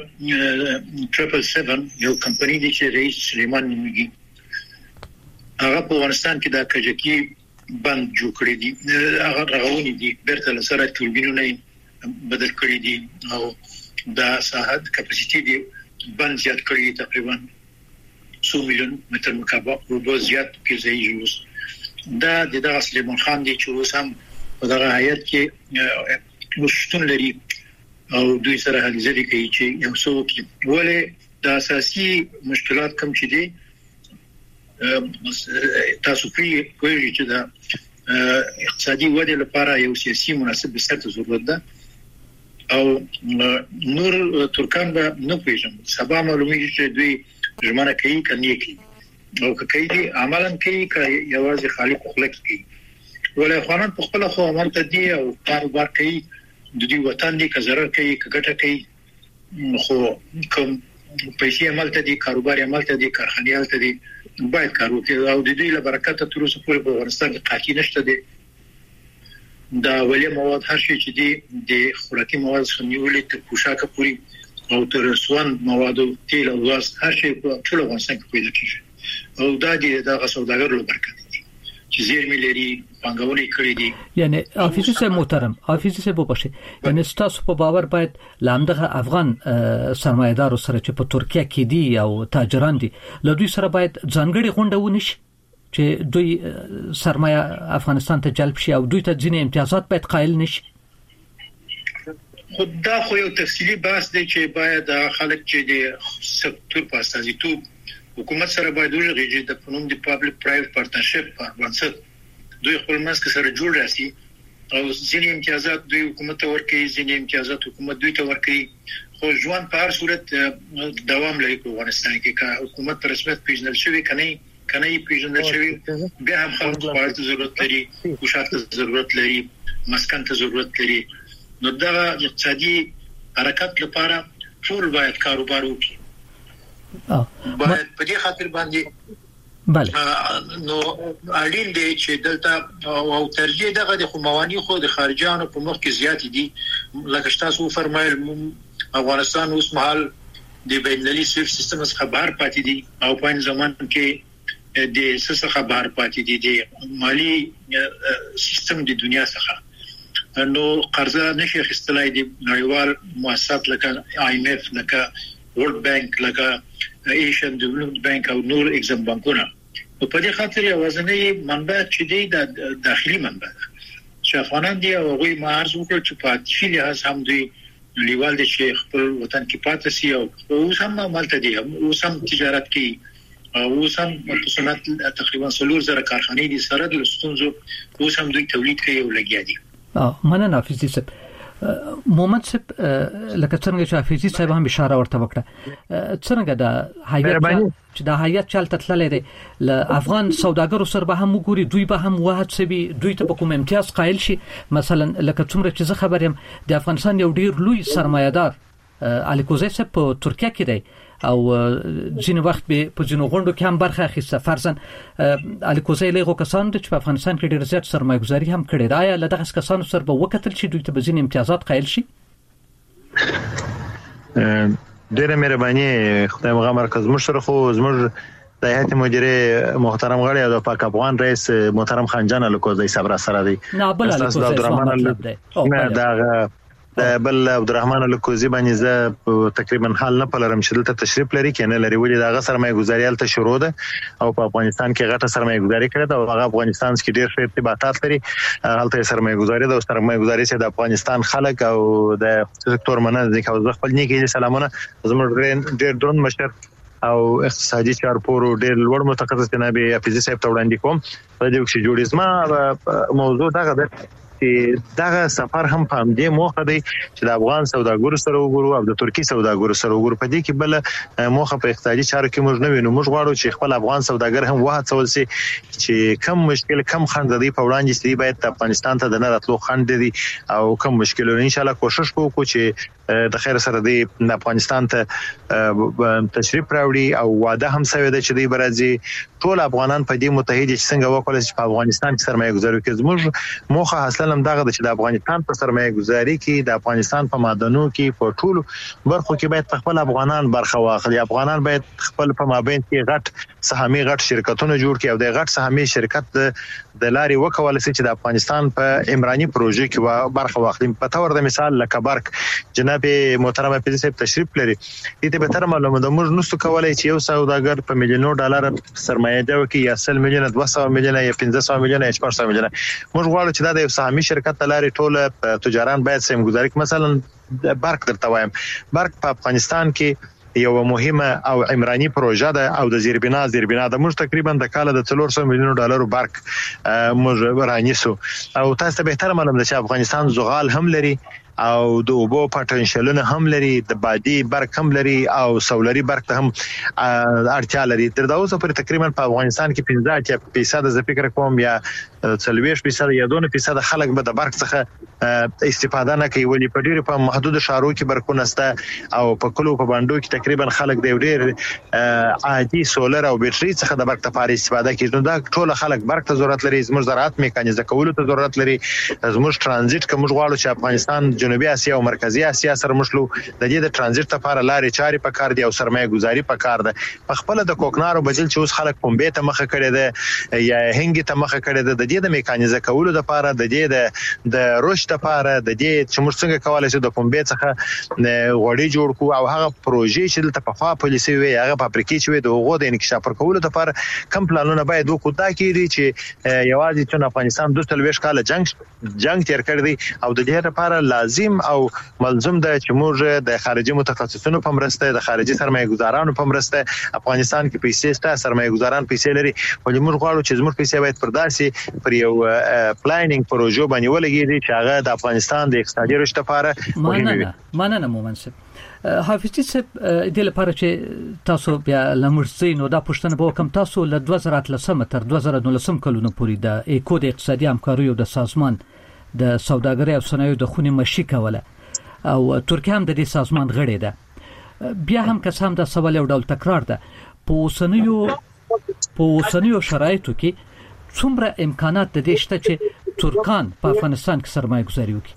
777 یو کمپنی دی چې رئیس سلیمان نومیږي، هغه په افغانستان کې د کجکی بند جوړ کړی دی، هغه راغونی دی برته سره توربینونه بدل کړی دي او دا ساحت کپاسټي دی بند زیات کړی تقریبا 100 میلیون متر مکعب او زیات کې ځای دا د سلیمان خان دی چې اوس هم په دغه حیات کې مشتون لري او دوی سره هلي ځلې کوي چې یو څو کې ولې د اساسي مشکلات کم چې دي تاسو کوي چې دا اقتصادي وده لپاره یو سیاسي مناسب بستر ضرورت ده او نور ترکان به نه پیژني. سبا معلومیږي چې دوی ژمنه کوي کني کوي او کوي دي عملاً کوي یوازې خالق خلق کوي، ولې افغانان په خپل خو عمل ته دي او کاروبار کوي، د دې وطن دي که ضرر کوي که ګټه کوي، خو کوم پیسې عمل ته دي، کاروبار عمل ته دي، کارخانه عمل ته دي، باید کار وکړي او د دې له برکت تر اوسه پورې په افغانستان کې قاچي نشته دي. دا ولې مواد هر شي چې دي د خوراکي مواد خنیولې تر پوشاکه پوری او تر سوان مواد تیل او غاز هر شي په ټول افغانستان کې پیدا کیږي او دا د سوداګرو له برکت دي چې زیرمې لري، پانګونه کړې دي. یعنی حافظي صاحب محترم، حافظي صاحب وبشه، یعنی تاسو په باور باید لامدغه افغان سرمایه‌دارو سره چې په ترکیه کې دي او تاجران دي له دوی سره باید ځانګړي غونډه ونشي چې دوی سرمایه افغانستان ته جلب شي او دوی ته ځینې امتیازات باید قائل نشي؟ خدا خو یو تفصیلی بحث دی چې باید خلک چې د سکتور په استازیتوب حکومت سره باید وغږیږي د قانون د پابلیک پرایویټ پارتنرشپ په بنسټ دوی خپل منځ سره جوړ راسي او ځینې امتیازات دوی حکومت ته ورکړي، ځینې امتیازات حکومت دوی ته ورکړي، خو ژوند په هر صورت دوام لري په افغانستان کې که حکومت په رسمیت پیژندل شوی کنه پیژندل شوی بیا هم خلکو ته ضرورت لري، پوشاک ته ضرورت لري، مسکن ته ضرورت لري. نو دا اقتصادي حرکت لپاره ټول باید کاروبار وکړي. باید په دې خاطر باندې بله نو اړین دی چې دلته او ترجیح دغه د موانع خو د خارجيانو په مخ کې زیات دي، لکه تاسو فرمایل افغانستان اوس مهال د بینالمللي سویفټ سیستم څخه بهر پاتې دي او په ان زمان کې د څخه بهر پاتې دي د مالی سیستم د دنیا څخه، نو قرضه نشي اخیستلای دي نړیوال مؤسسات لکه IMF لکه ورلد بانک لکه ایشین ډیولپمنٹ بانک او نور ایگزام بانکونه. په دې خاطر یوازنی منبع چې دی د داخلي منبع چې افغانان دي او غوي مارز وکړي چې په تفصیل هغه هم دوی لیوال دي چې خپل وطن کې پاتې سي او اوس هم مالته دي اوس هم تجارت کوي او سم په صنعت تقریبا 300 کارخانې دي سره د ستونزو اوس هم دوی تولید کوي او لګیا دي. مننه حافظي صاحب. محمد صاحب لکه څنګه چې حافظي صاحب هم اشاره ورته وکړه څنګه د هیئت چې د هیئت چلته تللی دی له افغان سوداګرو سره به هم وګوري دوی به هم وحد سبي دوی ته کوم امتیاز قائل شي مثلا لکه څومره چې زه خبر یم د افغانستان یو ډیر لوی سرمایه‌دار الیکوزی صاحب په ترکیه کې دی او ځینې وخت به په ځینو غونډو کې هم برخه اخیسته فرضاً الیکوزی له کسانو چې په افغانستان کې ډېر زیات سرمایه‌گذاري هم کړې ده یا له دغه کسانو سره به وکتل شي دوی ته به ځینې امتیازات قائل شي. ډېر مهرباني خدای مغه مرکز مشر خو زموږ د هیئت مدیره محترم غړی او د پاک افغان رئیس محترم خانجان الیکوزی صاحب را سره دی. نه بل الیکوزی دا بل عبدالرحمن الیکوزی باندې زه تقریبا حال نه پلرم چې دلته تشریف لري کنه لري ولې دا سرمایه‌گذاري الته شروع ده او په افغانستان کې غټه سرمایه‌گذاري کړې ده او هغه افغانستان کې ډېر ښه ارتباطات لري الته سرمایه‌گذاري ده او سرمایه‌گذاري چې د افغانستان خلک او د سکتور منځ کې او خپل نیکی سلامونه زموږ ډېر درون مشر او اقتصادي چارپورو ډېر لوړ متخصص جناب حافظي صاحب ته وړاندې کوم په دې کې جوړیزما موضوع دغه ده دغه سفر هم په دې موخه دی چې د افغان سوداګرو سره وګورو او د ترکی سوداګرو سره وګورو په دې کې بل موخه په اقتصادي چارو کې موږ نه وینو موږ غواړو چې خپل افغان سوداګر هم وهڅول شي چې کم مشکل کم خند دی په وړاندې چې باید افغانستان ته د نه راتلو خند دی او کم مشکلونه ان شاء الله کوشش وکړو چې د خیر سره دی افغانستان ته تشریف راوړي او وعده هم شوی دی چې دی برازي ټول افغانان په دې متحد چې څنګه وکړي چې په افغانستان کې سرمایه‌گذاري کوي زموږ موخه اصلا هم دغه چې د افغانستان په سرمایه‌گذاري کې د افغانستان په معدنونو کې په ټولو برخو کې باید خپل افغانان برخه واخلي افغانان باید خپل په مابین کې غټ سهامي غټ شرکتونه جوړ کړي او د غټ سهامي شرکت د لاري وکول چې د افغانستان په عمراني پروژې کې برخه واخلي په تور د مثال لکه برک جناب محترم حافظي صاحب تشریف لري دې به تر معلومه د موږ نوستو کولای چې یو سوداګر په میلیونو ډالر سرمایه دی کې یا 100 میلیون 200 میلیون یا 500 میلیون یا 400 میلیون موږ غواړو چې دا د سهامي شرکت لاري ټول تجاران باید سمګذاري مثلا برک درته وایم برک په افغانستان کې یو مهمه او عمراني پروژه ده او د زیربنا د موږ تقریبا د کال د 400 میلیون ډالر برک موږ رانیسو او تاسو به تر معلومه چې افغانستان زغال هم لري او د اوبو پټنشلونه هم لري د بادي برک هم لري او سولري برک ته هم اړتیا لري تر دا اوسه پر تقریبا په افغانستان کې 15% د فکر کوم یا 40% یا 2% خلک به د برک څخه استفاده نه کوي ولې په ډیره په محدود شارو کې برکونه سته او په کلو په باندو کې تقریبا خلک د ډیر عادي سولر او بیټري څخه د برک لپاره استفاده کوي نو دا ټول خلک برک ته ضرورت لري زموږ زراعت میکانیزه کولو ته ضرورت لري زموږ ترانزیت کوم غواړو چې افغانستان جنوبي اسیا او مرکزی اسیا سره مشلو د دې د ترانزیت لپاره لارې چارې په کار دي او سرمایه‌گذاري په کار ده په خپل د کوکنارو بجل چې اوس خلک پنبه ته مخه کړي ده یا هنګ ته مخه کړي ده د دې د میکانیزه کولو لپاره د دې د رشد لپاره د دې چې موږ څنګه کولای شو د پنبه څخه غوړي جوړ کو او هغه پروژې چې د تفاهم پالیسي وي هغه په افریقا کې د هغو د انکشاف کولو لپاره کم پلانونه باید وکړو دا کېږي چې یوازې چې افغانستان 22 کال جنگ تیر کړی دی او د دې لپاره لازم او ملزم ده چې موږ د خارجي متخصصینو په مرسته د خارجي سرمایه‌گذارانو په مرسته افغانستان کې پیسې ستا سرمایه‌گذاران پیسې لري ولې موږ غواړو چې زموږ پیسې باید پرداسي پر یو پلانینګ پروژه باندې ولګي چې هغه د افغانستان د اقتصادي رشد لپاره مهمه وي. مننه مومنصب حافظي صاحب د لپاره چې تاسو بیا لمرسي نو دا پښتنه به کوم تاسو له 2013 تر 2019 کلونو پورې د اکو د اقتصادي همکاریو د سازمان د سوداګرۍ او صنایعو د خونې مشي کوله او ترکیه هم د دې سازمان غړی ده بیا هم که هم دا سوال یو ډول تکرار ده په اوسنیو شرایطو کې څومره امکانات د دې شته چې ترکان په افغانستان کې سرمایه‌گذاري وکړي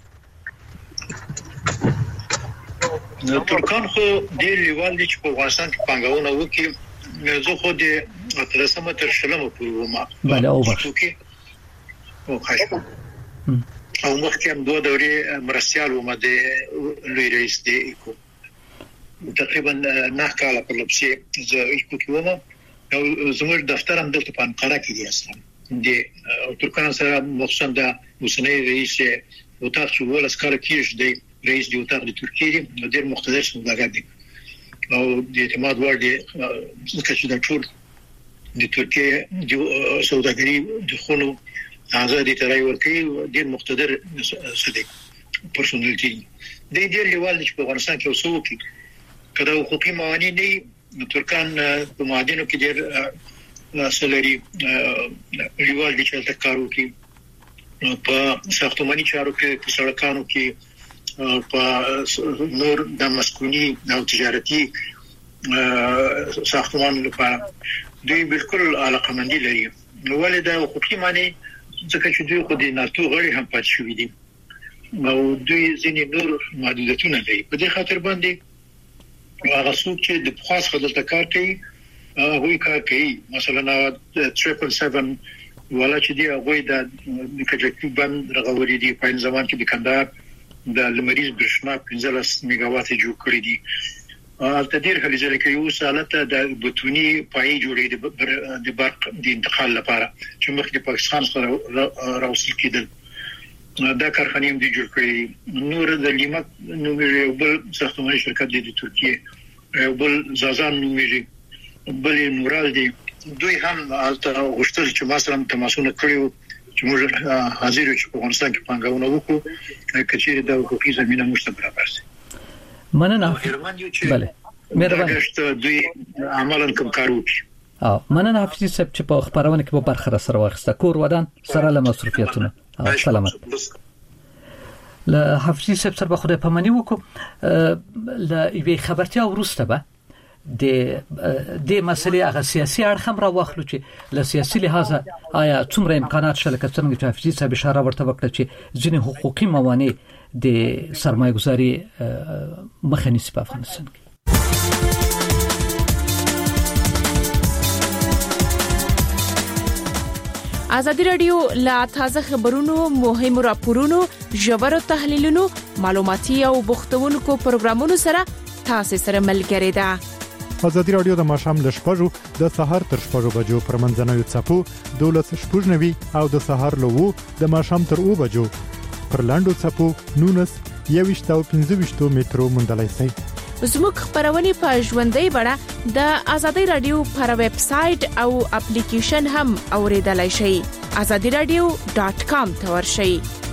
ترکان خو ډېر لیوال دي چې په افغانستان کې پانګونه وکړي زه خو د ترسمه تر شلمه پورې ومه بله اوبخ او خاصه او مخکې هم دوه دورې مرستيال ومه د لوی رئیس دی اکو تقریبا 9 کاله په لپسې زه اکو کې ومه او زموږ دفتر هم دلته په انقره کې دی اصلا د ترکان سره مخصوصا د اوسنۍ رئیس وطاق چې ولس کار کیږي د رئیس د وطاق د ترکیه ډېر مقتدر سوداګر دي او د اعتماد وړ دي چې د ټول د ترکیه د سوداګري د خونو آزادي ترای ورکړي ډېر مقتدر صدیق پرسونالټي د دې لیوال چې په افغانستان کې اوسو کې کله حقوقي موانع نه ترکان په معادنو کې ډېر سلري لیوال د چلته کارو کې په ساختماني چارو کې په سړکانو کې په نور د مسکوني او تجارتي ساختمان لپاره دوی بالکل علاقمندي لري نو ولې د حقوقي معنی ځکه چې دوی خو د ناتو غړي هم پات شوې دي او دوی ځینې نور محدودیتونه لري په دې خاطر باندې هغه څوک چې د خاص خدمت کار کوي هغه کار کوي مثلا 777 ولا چې دی هغه د کجکي بند رغوري دي په ځوان کې د کندهار د لمریز برښنا 15 میگاوات جوړ کړی دي التدیر هلي ځکه یو سالته د بتونی پای جوړې د برق د انتقال لپاره چې مخکې پاکستان سره راوصل کېدل دا کارخانه هم دي جوړ کړی نور د لیمت نو بل ساختماني شرکت د ترکیه بل زازان نومېږي بل نورال دي دوی هم الته غوښتل چې مثلا تماسونه کړیو چې موږ حاضر یو چې په افغانستان کې پنګاونه وکړو کچېره د حقوقي زمينه موږ برابر شي مننه بله مهرباني دوی عملاً کوم کار وکړي مننه حافظ صاحب چې په خبرونه کې په برخه سره واخسته کور ودان سره له مصرفیاتونه سلامت له حافظ صاحب سره خدای پامنی وکړو له یوې خبرتیا ورسته به د مسلې هغه سیاسي اړخ هم راوخلو چې له سیاسي لحاظ آیا څومره امکانات شته لکه څنګه چې حافظ صاحب اشاره ورته وکړه چې ځینې حقوقي موانع د سرمایه‌گذاري مخه نیسي په افغانستان کې ازادي رادیو لا تازه خبرونو مهم راپورونو ژور تحلیلونو معلوماتي او بوختونکو پروګرامونو سره تاسو سره ملګری ده ازادي رادیو د ماشام له شپږو د سهار تر شپږو بجو پر منځنوي چپو 12:09 او د سهار له 2 د ماشام تر 2 بجو پر لاندو چپو 19 او 15 مترو مندلای سي زموږ خبرونه په ژوندۍ بڼه د ازادي رادیو پر ویب سټ او اپلیکیشن هم اوریدلای شئ azadiradio.com ته ورشئ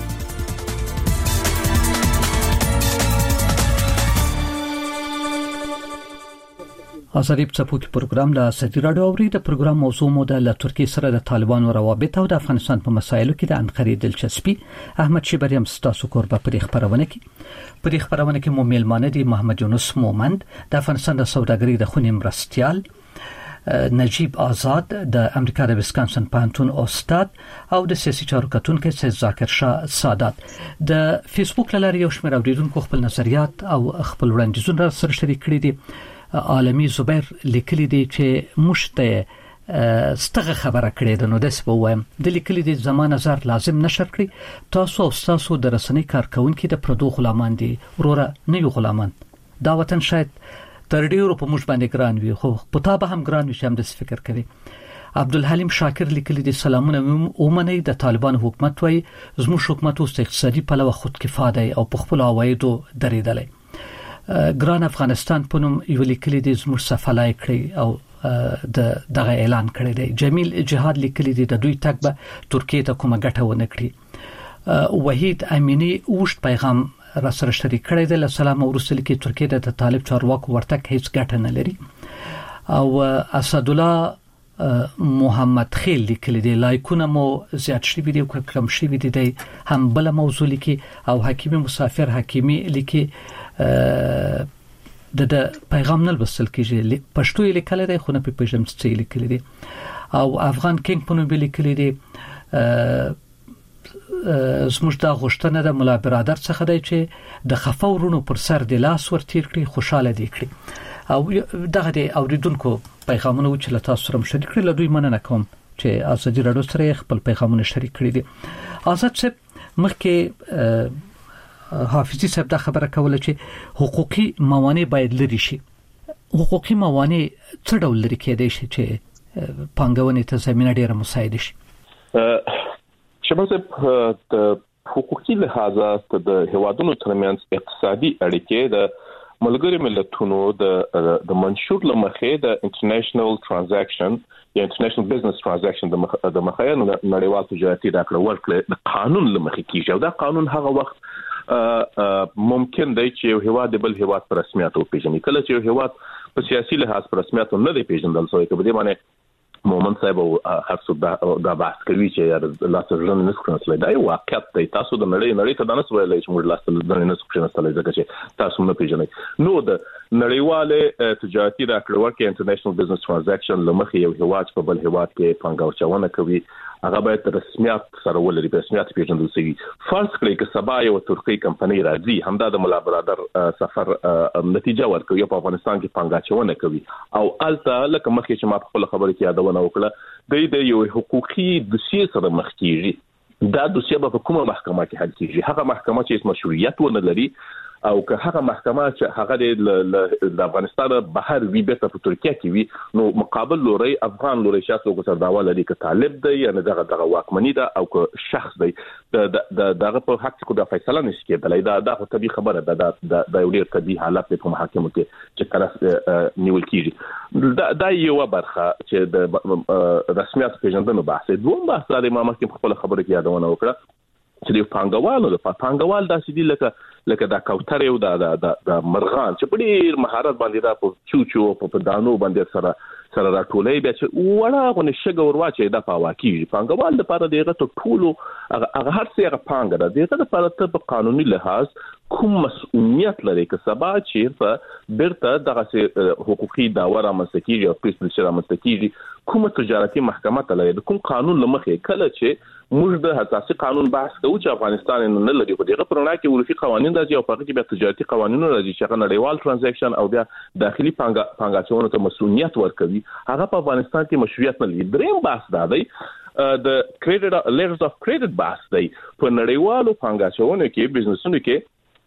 ازادي پڅپوکی پروګرام د ازادي رادیو اوري د پروګرام موضوع مو د ترکیه سره د طالبانو روابط او د افغانستان په مسایلو کې د انقرې دلچسپي احمد شبریم ستاسو کوربه په خبرونه کې مو میلمانه دي محمد یونس مومند د افغانستان د سوداګرۍ د خونې مرستيال نجیب آزاد د امریکا د ویسکانسن پانتون استاد او د سیاسي چارو کتونکو سید ذاکر شاه سادات د فیسبوک لاري یو شمېر اوریدونکو خپل نظریات او خپل وړاندیزونه سره شریک کړي دي عالمي زبیر لیکلي دي چې مشته ستغه خبره کړې ده نو د سپوم د لیکلي دي زمانه نظر لازم نشر کړی تاسو د رسنۍ کارکونکو د پردو غلامان دي وروره نه یو غلامان دا وطن شاید تر ډیرو په موږ باندې ګران وي خو په تابه هم ګران وي چې هم د فکر کوي عبدالحلیم شاکر لیکلي دي سلامونه اومنه د طالبان حکومت وای زموږ حکومت اوس اقتصادي پلوه خود کفاده او په خپل عوایدو درېدلې ګران افغانستان په نوم یو لیکلي دي زموږ صفالای کړی او دغه اعلان کړی دی جمیل جهاد لیکلي دي د دوی تک به ترکیه ته کومه ګټه ونه کړی وحید امینی اوشت پیغام را سره شریک کړی دی له سلام ورسول کې ترکیه د طالب چارواکو ورتک هیڅ ګټه نه لري او اسد الله محمد خیل لیکلی دی لایکونه مو زیات شي ویډیو کم شي ویډیو دی هم بل موضوع لیکي او حکیمی مسافر حکیمی لیکي د پیغام نه وصل کیږي پښتو لیکل دی خو نه په پېژم څه لیکل دي او افغان کینګ په نوم لیکل دي زموږ د غوښتنه د مولا برادر څخه دی چې د خفورونو پر سر د لاس ورتیر کړي خوشاله دي کړي او دغه د اوریدونکو پیغامونه چې له تاسو سره شریک کړل دوی مننه کوم چې ازادي رادیو سره خپل پیغامونه شریک کړي دي آزاد صاحب مخکې حافظي صاحب دا خبره کوله چې حقوقي موانع باید لري شي حقوقي موانع څه ډول لري کېدای شي چې پانګونې ته زمينه ډیره مساعد شي شباب د حقوقي لحاظه د هوادونو ترمنځ اقتصادي اړیکې د ملګری ملتونو د منشور لمخې د انټرنیشنل ترانزیکشن یا انټرنیشنل بزنس ترانزیکشن د مخې نړیوال تجارتي راکړه ورکړه د قانون لمخې کیږي او دا قانون هغه وخت ممکن دی چې یو هواد بل هواد پر رسمیت وپیژني کله چې یو هواد په سیاسي لحاظ پر رسمیت نه دی پیژندل شوی کبه دی معنی مومن صاحب او هر څه دا بحث کوي چې لاسه ژوند نه سکرنسلای دا یو واقعیت دی تاسو د نړۍ ته دانس ویلای چې موږ لاسه ژوند نه سکرنسلای ځکه چې تاسو نه پیژنئ نو د نړیواله تجارتي راکړه ورکړه انټرنیشنل بزنس ترانزیکشن لمخې یو هواد په بل هواد کې پانګاوچونه کوي هغه باید رسمیت سره ولري رسمیت پیژندل شي فرض کړئ چې سبا یو ترکی کمپنۍ راځي همدا د مولا برادر سفر نتیجه ورکوي په افغانستان کې پانګاچونه کوي او الته لکه مخکې چې ما په خپل خبره کې یادونه وکړه د یو حقوقي دوسیه سره مخ کیږي دا دوسیه په کومه محکمه کې حل کیږي هغه محکمه چې مشروعیت ونه لري او که هغه محکمه چې هغه د افغانستان بهر وی بیرته په ترکیه کې وي نو مقابل لوري افغان لوري شاسو کو سر داوا لري که طالب دی یا دغه واکمنی ده او که شخص دی دغه په حق کې دا فیصله نشي کېدلای دا خو طبيعي خبره ده د یو ډیر طبيعي حالت په محاکمه کې چې کله نیول کیږي دا یو برخه چې د رسمیت پیژندنې بحث دوم بحث د امام کې خپل خبره کې یادونه وکړه چې د پانګوال داسې دي لکه دا کوتره او دا مرغان چې په ډیر مهارت باندې دا په چوچو په دانو باندې سره راټولې بیا چې وړه غو نشګ ورواچي دا پاواکي پانګوال لپاره دغه ټولو هغه هر څه هغه پانګه ده دغه لپاره په قانوني لحاظ کوم مسؤلیت لري که سبا چې بیرته دغه حقوقي داوا رامنځته او پریسپل رامنځته کومه تجارتي محکمه ته لري کوم قانون لمخې کله چې موږ د اساسي قانون بحث کوو چې افغانستان نه لري خو دغه پرونه کې ورفي قوانين راځي او په کې بیا تجارتي قوانين راځي چې هغه نړیوال ترانزیکشن او بیا داخلي پانګاچونو ته مسؤلیت ورکوي هغه په افغانستان کې مشروعیت نه لري دریم بحث دا دی د کریډټ لیټرز اف کریډټ بحث دی په نړیوالو پانګاچونو کې بزنسونو کې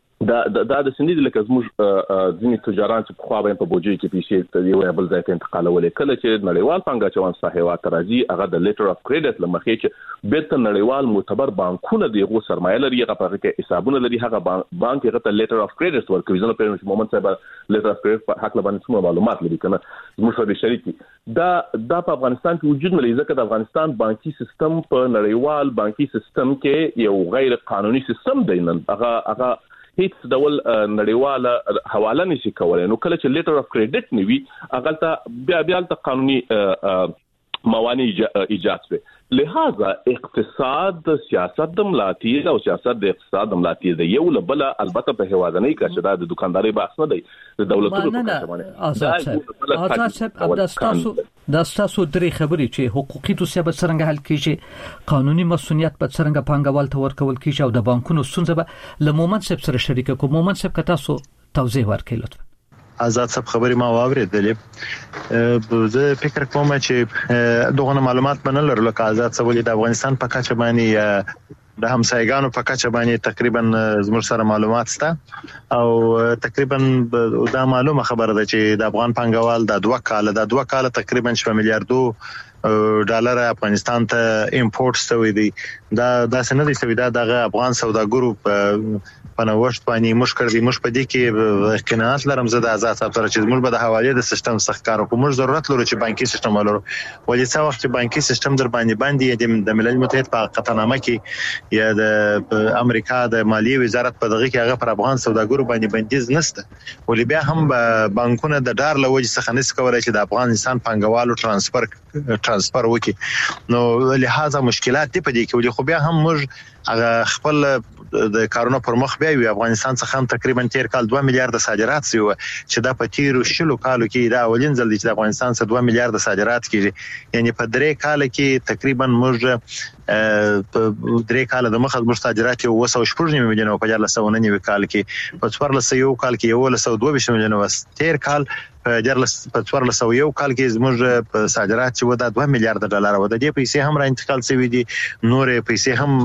دا د سندې لکه زموږ ځینې تجاران چې په خوا باندې په بوجي کې پیسې یو بل ځای ته انتقالول کله چې نړیوال پانګاچوان صاحب ترازی هغه د لیټر اف کریډټ لمخې چې بیرته نړیوال معتبر بانکونه دغه سرمایه لري هغه په کې حسابونه لري هغه بانک هغه ته لیټر اف کریډټ ورکوي ځنه په مومن صاحب لیټر اف کریډټ په حق باندې څومره معلومات لري کنه زموږ سره شریکي دا په افغانستان کې وجود لري ځکه د افغانستان بانکي سیستم په نړیوال بانکي سیستم کې یو غیر قانوني سیستم دی نن هغه هیڅ ډول نړیواله حواله نشي کولای نو کله چې لیټر اف کریډټ نیوي هغه ته بیا ته قانوني موانع ایجاد شي لہذا اقتصاد د سیاست د ملاتي او سیاست د اقتصاد د ملاتي د یو لبل البته په هوادنۍ کې چې د دکانداري بحث نه دی د دولتونو په څیر دا تاسو درې خبرې چې حقوقي توسعه به څنګه حل کیږي قانوني مسؤلیت به څنګه پانګوال ته ورکول کیږي او د بانکونو ستونزه به له مومن صاحب سره شریک کوم مومن صاحب که تاسو توضیح ورکړئ لطفا آزاد صاحب خبرې ما واورېدلې زه فکر کوم چې دغه معلومات منل لرل که آزاد صاحب د افغانستان په کچه باندې د همسایګانو په کچه باندې تقریبا زموږ سره معلومات شته او تقریبا دا معلومه خبره ده چې د افغان پنګوال د 2 کال تقریبا 6 میلیارډ ډالر افغانستان ته امپورټ شوی دی دا څنګه دی شوی دا د افغان سوداګرو په نوښت باندې مشکل دی مش په دې کې قناعت لرم زه د آزاد صاحب سره چې موږ به د حواله د سیستم څخه کار کوو موږ ضرورت لرو چې بانکي سیستم ولرو ولې څو وخت چې بانکي سیستم در باندې د ملل متحد په قطعنامه کې یا د امریکا د مالیه وزارت په دغه کې هغه پر افغان سوداګرو باندې بندیز نشته ولې بیا هم بانکونه د ډار لوجه څخه نس کولای چې د افغان انسان پنګوالو ترانسفر وکړي نو لہذا مشکلات دي په دې کې ولې خو بیا هم موږ هغه خپل د کارونو پر مخ بیا وي افغانستان څخه هم تقریبا تیر کال 2 میلیارډ صادرات شو چې دا په تیر شلو کالو کې دا اولین ځل چې افغانستان څخه 2 میلیارډ صادرات کیږي یعنی په 3 کال کې تقریبا موږ په 3 کال د مخه موږ صادرات یو 2.8 میلیون په 1409 کال کې په 1401 کال کې 122 میلیون وس تیر کال په 1401 کال کې زموږ په صادرات چې ودا 2 میلیارډ ډالر و د دې پیسې هم را انتقال شوې دي نور پیسې هم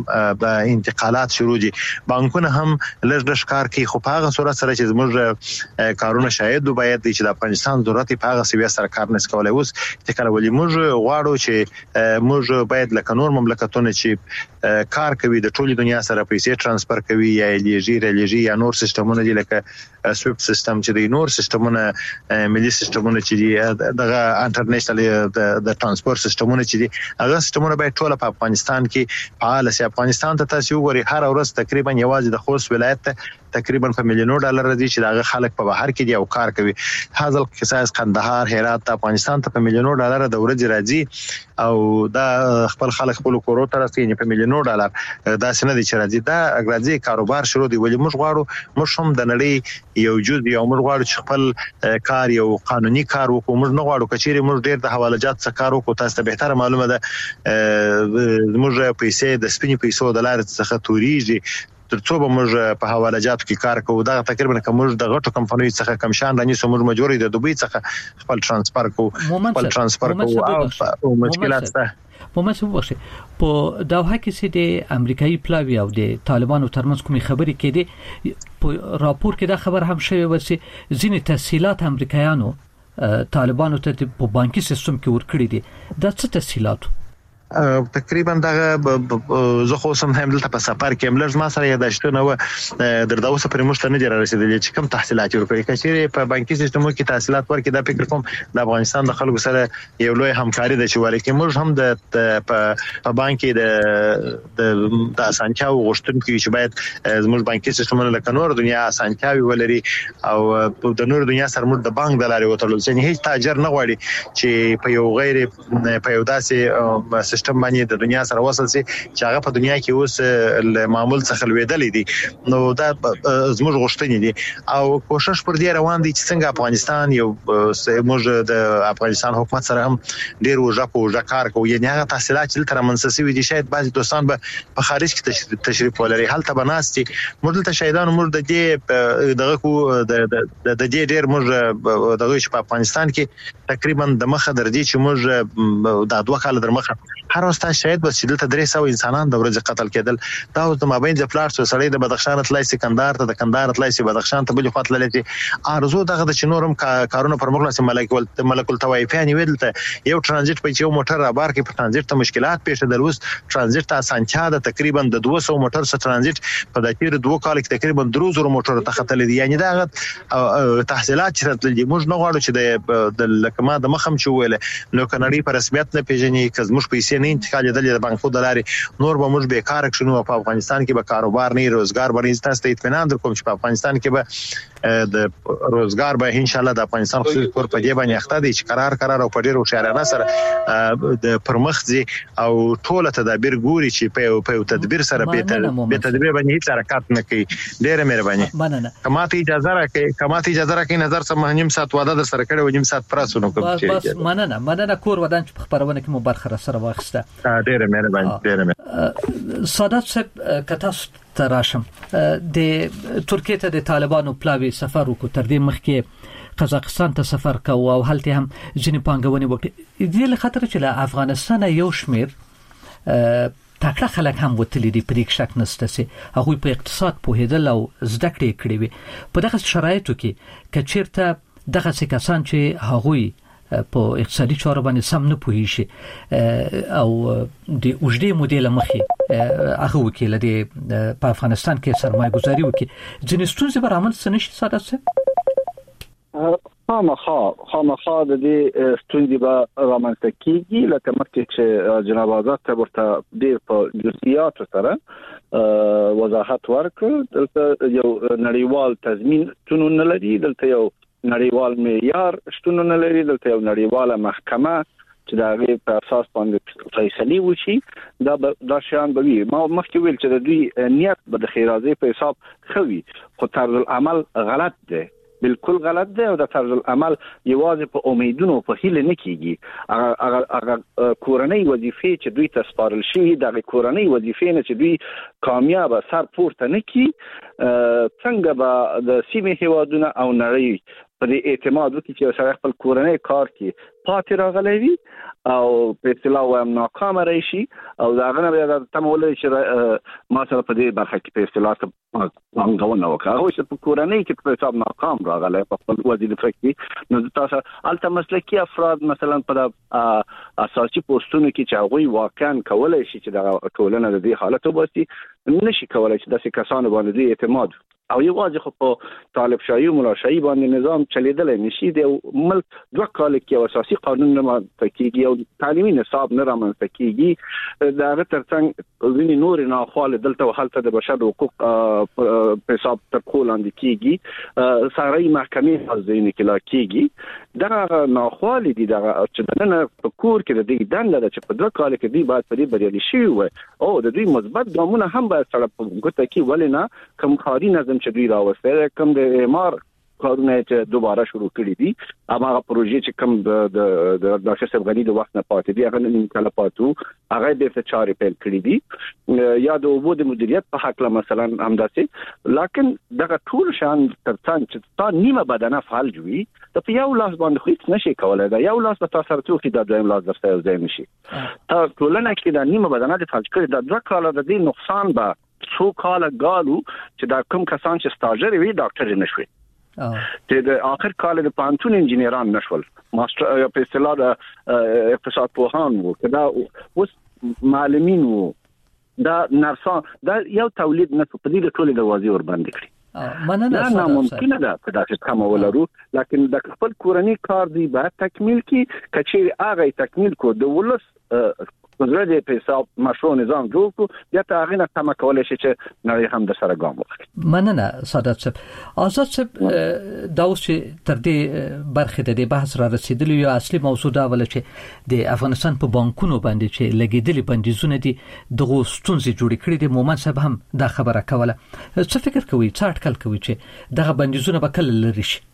انتقالات شروع دي. بانکونه هم لږ کار کوي، خو په هغه صورت سره چې موږ کارونه شاید باید چې د افغانستان ضرورت په هغه سوي سره کار نس کولای. اوس چې کله ولې موږ غواړو چې موږ باید لکه نور مملکتونه چې کار کوي د ټولي دنیا سره پیسې ترانسفر کوي یا لیږي یا نور سیستمونه دي لکه سویفت سیستم چې د نور سیستمونه ملي سیستمونه چې دي دغه انټرنیشنل د ترانسپورت سیستمونه چې دي هغه سیستمونه باید ټول په افغانستان کې فعال شي. افغانستان ته تاسو وګورئ هر ورځ تقریبا یوازې د خوست ولایت تقریبا په $1,000,000 راځي چې دغه خلک په بهر کې دي او کار کوي. حاصل قصاص قندهار هرات افغانستان ته په $1,000,000 د ورځې راځي او دا خپل خلک خپل کورو ته راځي په $1,000,000 دا سند چې راځي دا راځي کاروبار شروع دی. ولې موږ غواړو موږ هم د نړۍ یو جز یو موږ غواړو چې خپل کار یو قانوني کار وکړو. موږ نه غواړو کچېری موږ ډېر د حوالجات څخه کار وکړو. تاسو ته به معلومه ده موږ پیسې د سپینې پیسو د لارې څخه توريږي ترڅو به موږ په حوالجاتو کې کار کوو. دا تقریبا کوم د غټو کمپنیو څخه کم شان راني سمور مجوري د دوبۍ څخه خپل ترانسفر کوو او مشکلات ته په داوها کې چې د امریکایي پلاوی او د طالبانو ترمنځ کومي خبرې کېدي په راپور کې دا خبر هم شوی و چې ځینې تسهیلات امریکایانو طالبانو ته په بانکي سیستم کې ورکړي دي. دا څه تسهیلات تقریبا دغه زه خو سم هم دلته په سفر کې ملز ما سره یاداشتونه و دردا اوس پر مشته نه رسیدلې چې کوم تحصیلات ورکړي کچېره په بانکي سیستم کې تحصیلات ورکړي. دا فکر کوم د افغانستان د خلکو سره یو لوی همکاري د چوالي کې موږ هم د په بانکي د اسانتیا غوښتونکو چې باید زموږ بانکي سیستمونه لکه نور دنیا اسانتیاوي ولري او د نور دنیا سره موږ د بانک د لارې وترل چې هیڅ تاجر نه غواړي چې په یو غیر په یو داسې سیستم باندې د دنیا سره وصل سي چې هغه په دنیا کې اوس معمول څخه لویدلې دي. نو دا زموږ غوښتنې دي او کوشش پر دې روان دي چې څنګه افغانستان یو موږ د افغانستان حکومت سره هم ډیر وژه کار کوي. یعنی هغه تحصیلات چې تر منسسي وي دي شاید بعضي دوستان به په خارج کې تشریف ولري هلته بناستي موږ ته شهیدانو موږ د دې دغه کو د دې ډیر موږ دغه په افغانستان کې تقریبا د مخه درځي چې موږ د 2 کال در مخه هر وستا شاید بس دلته 300 انسانان د ورځې قتل کېدل. دا د مابین د پلاټ سړی د بدخشان تلای سکندر ته د کندهار تلای سي بدخشان ته بل خاطر لته ارزو دغه د چنورم کارونه پر مخلص ملک التوایفانی ودلته یو ترانزیت په یو موټر را بار کې په ترانزیت ته مشکلات پیښ دروس ترانزیت ته اسانتیا د تقریبا د 200 موټر سره ترانزیت په دغه 2 کال کې تقریبا 300 موټر ته خطر دي. یعنی دا تحصیلات چې تل دي موږ نه غواړو چې د لکما د مخم چويله نو کنړی په رسمیت نه پیژني کز موږ پیسې نه انتقال د بانکو د لارې نور به موږ بیکار کښنو په افغانستان کې به کاروبار نه روزګار باندې تاسو ته اطمینان درکوم چې په افغانستان کې به د روزګار به ان شاء الله د افغانستان خصوصي کور په دې باندې اخته دي چې قرار او په ډیرو شهرانه سره د پرمختځي او ټول تدابیر ګوري چې په تدبیر سره به تدبیر باندې هیڅ حرکت نه کوي. ډیره مهرباني کماته اجازه راکړئ نظر سم نیم ساعت واده در سره کړو نیم ساعت پراسونو کوم بس مننه کور ودان چې په خبرونه کې مو برخه سره واخسته. ډیره مهرباني سادات صاحب کتاس تراشم د ترکیه ته د طالبانو پلاوی سفر وکړ تر دې مخکې قزاقستان ته سفر کوي او هلته هم ځینې پانګونې وکړي. د دې خاطر چې له افغانستان یو شمیر تکړه خلک هم وتلی دي پرې شک نشته چې هغه په اقتصاد پوهیدل او زده کړې کړې وي. په دغه شرایطو کې کچیرته دغه کسان چې هغوی په اقتصادي چارو باندې سم نه پوهیږي او د اوجدي موډل مخې هغه وکیل دی په افغانستان کې سرمایه گذاري وکړي ځینې ستونزې برامل سنشي ساده څه خامخا د دې ستونزې به رامنځته کیږي لکه مخکې چې جناب آزاد ته ورته ډېر په جزئیات سره وضاحت ورکړ. دلته یو نړیوال تضمین شتون نه لري، دلته یو نړیوال معیار شتون نه لري، دلته یو نړیواله محکمه چې دا غي په اساس باندې فیصله وشي. دا شان به وي. ما مخکې ویل چې د دوی نیت به د خیرازي په حساب خوي خو طرز العمل غلط دی، بالکل غلط دی او د طرز العمل یوازې په امیدونو په هیله نه کیږي. هغه کورنۍ وظیفې چې دوی ته سپارل شي د کورنۍ وظیفې نه چې دوی کامیاب سر پورته نه کی څنګه به د سیمې هیوادونه او نړۍ په دې اعتماد وکړي چې سره خپل کورنۍ کار کې پاتې راغلی وي او په اصطلاح وایم ناکام راشي او دا غنه بیا د تمول چې ما سره په دې برخه کې په اصطلاح څنګهونه وکړه او چې په کورنۍ کې په حساب ناکام راغلی په خپل وظیفه کې نو تاسو البته مسلکي افراد مثلا په اساسي پوسټونو کې چې هغه واقعا کولای شي چې د ټولنه د دې حالت وباسي نشي کولای چې د کسانو باندې اعتماد او یوازې خو په طالب شاهي او ملا شاهي باندې نظام چلیدل نشي د ملک دوه کال کې اساسي قانون نه تکیږي او تعلیمي نصاب نه رامنځته کیږي دا ترڅنګ ځینې نور نه خاله دلته حالت د بشر حقوق په حساب ترکول اندې کیږي ساري محکمې ځینې کې لا کیږي دا ناخوالي دي دا چې نه په کور کې د دې دنده چې په دوه کال کې دی باید په دې بدلی شي او د دوی مثبت ګامونه هم باید سره په ګوته کې ولنه کوم خاري نظم چې دوی راوستل کوم د امار کارونه چې دوباره شروع کړي دي هغه پروژې چې کوم د ډاکټر صاحب غنی د وخت نه پاتې دي هغه نه کله پاتو هغه د چارې پیل کړي دي یا د اوبو د مدیریت په حق له مثلا همداسې لکن دغه ټول شان ترڅنګ چې تا نیمه بدنه فعال جوړي ته په یو لاس باندې خو هیڅ نشي کولای دا یو لاس په تاسو سره چې د دویم لاس درته یو ځای نشي تا ټولنه کې د نیمه بدنه د فعال کړي د دوه کال د دې نقصان به څو کال غالو چې دا کوم کسان چې سټاژر وي ډاکټر نشوي چې د اخر کال د پانتون انجینران نشول ماستر په اصطلاح د اقتصاد پوهان وو کدا اوس معلمین وو دا نرسان دا یو تولید نه په دې ټولې دروازې ور باندې کړی مننه ممکنه ده په داسې کم ولرو لکه د خپل کورنۍ کار دی به تکمیل کی کچې هغه تکمیل کو د ولس وزرد په حساب مشروع نظام جوړ کو یا ته هغه نه تم کولای شي چې نړۍ هم د سره ګام واخلي مننه سادات صاحب آزاد صاحب دا اوس چې تر دې برخه د بحث را رسیدلی یو اصلي موضوع دا ول چې د افغانستان په بانکونو باندې چې لګیدلي بندیزونه دي دغه ستونزې جوړې کړې دي مومن صاحب هم دا خبره کوله څه فکر کوي څه اټکل کوي چې دغه بندیزونه به کله لري شي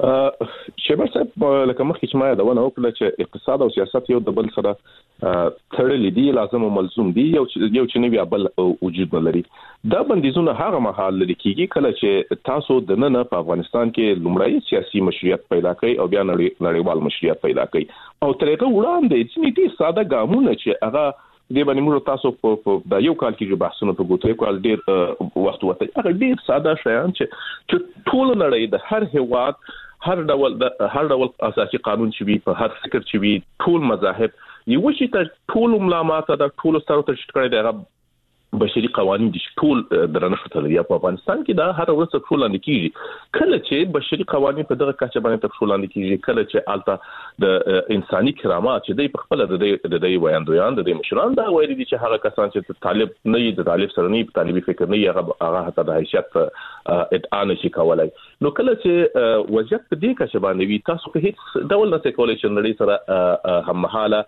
شیبر صاحب لکه مخکې چې ما یادونه وکړه چې اقتصاد او سیاست یو د بل سره تړلي دي لازم او ملزوم دي یو چې نوی بل وجود لري دا بندیزونه هغه مهال لري کیږي کله چې تاسو د نن په افغانستان کې لومړی سیاسي مشروعیت پیدا کړئ او بیا نړیوال مشروعیت پیدا کړئ او ترغه وړاندې چې دې ساده ګامونه چې هغه د باندې موږ تاسو په د یو کال کې بحثونه په ګوتو کول ډیر وخت وته هغه ډیر ساده شیان چې ټول نړۍ د هر هیواد هر ډول اساسي قانون چې وي په هر فکر چې وي ټول مذاهب یو چې ته ټول ملامات د ټول ستاسو ته شکړې دغه بشري قوانين دي ټول درنښت لري په افغانستان کې دا هر ورځ ټول لاندې کیږي کله چې بشري قوانين په دغه کچه باندې ټول لاندې کیږي کله چې البته د انساني کرامات چې د خپل د ویاندویان د مشران دا وایي دي چې هغه کسان چې طالب نه دي د طالب سره نه طالبي فکر نه هغه حتی د حیثیت ادعا نشي کولای نو کله چې وضعیت په دې کچه باندې وي تاسو په هیڅ ډول نه کولای شئ نړۍ سره هممهاله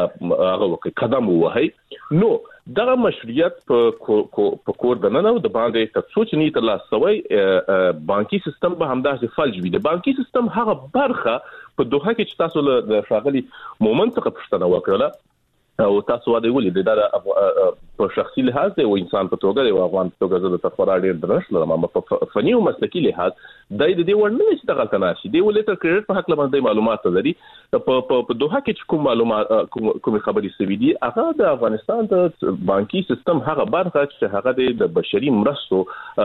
هغه قدم ووهي نو دغه مشروعیت په کور د نن او د باندې تاسو چې نه ترلاسوي بانکي سیستم به همداسې فلج وي د بانکي سیستم هغه برخه په دوحه کې چې تاسو له شاغلي مومنت څخه پښتنه وکړه او تاسو واده ولې د په شخصي لحاظ او انسان په توګه او افغان په توګه د تخورا ډیر درنښت لرم په فني او مسلکي لحاظ د دې ورنه چې دغه تناسي دی ولې تر کریډټ په حق لمنځي معلومات لري په دوحه کې کوم معلومات کوم خبري سوي دي هغه د افغانستان د بانکي سیستم هغه برخه چې هغه د بشري مرستو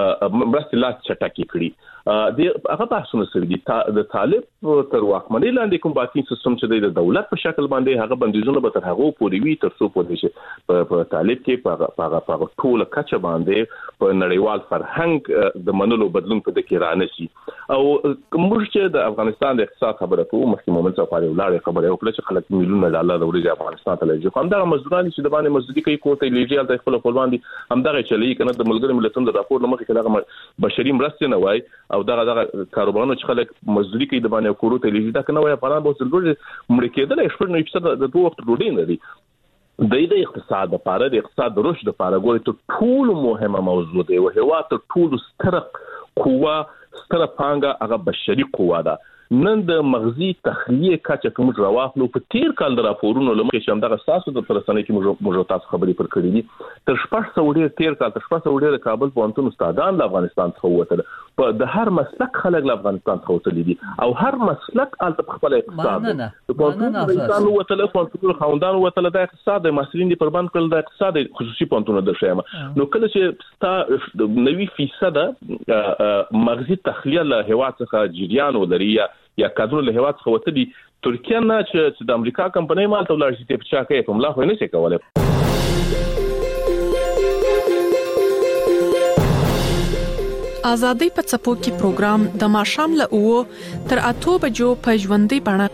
لا چټکي کړی د هغه بحثونه سوي دي د طالب تر واکمنۍ لاندې کوم بانکي سیستم چې د دولت په شکل باندې هغه بندیزونه به تر هغه پورې وي تر څو پورې شي په طالب کې په ټول کچه باندې په نړیوال فرهنګ د منلو بدلون په دکې رانشي او موږ چې د افغانستان د اقتصاد خبره کوو مخکې مومن صاحب ولاره خبره وکړه چې خلک میلیونه ډالر ورځي افغانستان ته لږه کوم دا مزدوران چې د باندې مزدوري کوي کوته لیږي د خپل خپلوان دي همدغه چلی کنه د ملګری ملتونو د راپور لمخې کله بشري مرستې نه وای او دغه کاروبارونو چې خلک مزدوري کوي د باندې کورو ته لیږي دا کنه وای افغانان به څلور مړ کېدل 1% د دوه وخت ډوډۍ نه دي د اقتصاد لپاره د اقتصاد رشد لپاره ګوري ته ټول مهمه موضوع دی او هوا ته ټول ستر قوه ستر پانګه هغه بشري قوه ده نن د مغزي تخلیه کچه کوم راوخلو په تیر کال د راپورونو لمخې چې همدغه تاسو د ترسنې کې موږ تاسو خبرې پر کړې دي تر 400 تیر کال تر 400 د کابل پوهنتون استادان د افغانستان څخه وته په د هر مسلک خلک له افغانستان څخه وته دي او هر مسلک الته خپل اقتصاد د پوهنتون وته له پوهنتون خوندان وته له اقتصاد د مسلین دی پربند کړل د اقتصاد خصوصي پوهنتون د شیمه نو کله چې 90% مغزي تخلیه له هوا څخه جریان ولري یا کادر له هوا څخه وته دي ترکیه نه چې د امریکا کمپنۍ مال ته ولر شي په چا کې په ملا خو نه شي کولای. آزادۍ په څپو کې پروګرام د ماښام له 9 تر 8 بجو په ژوندۍ بڼه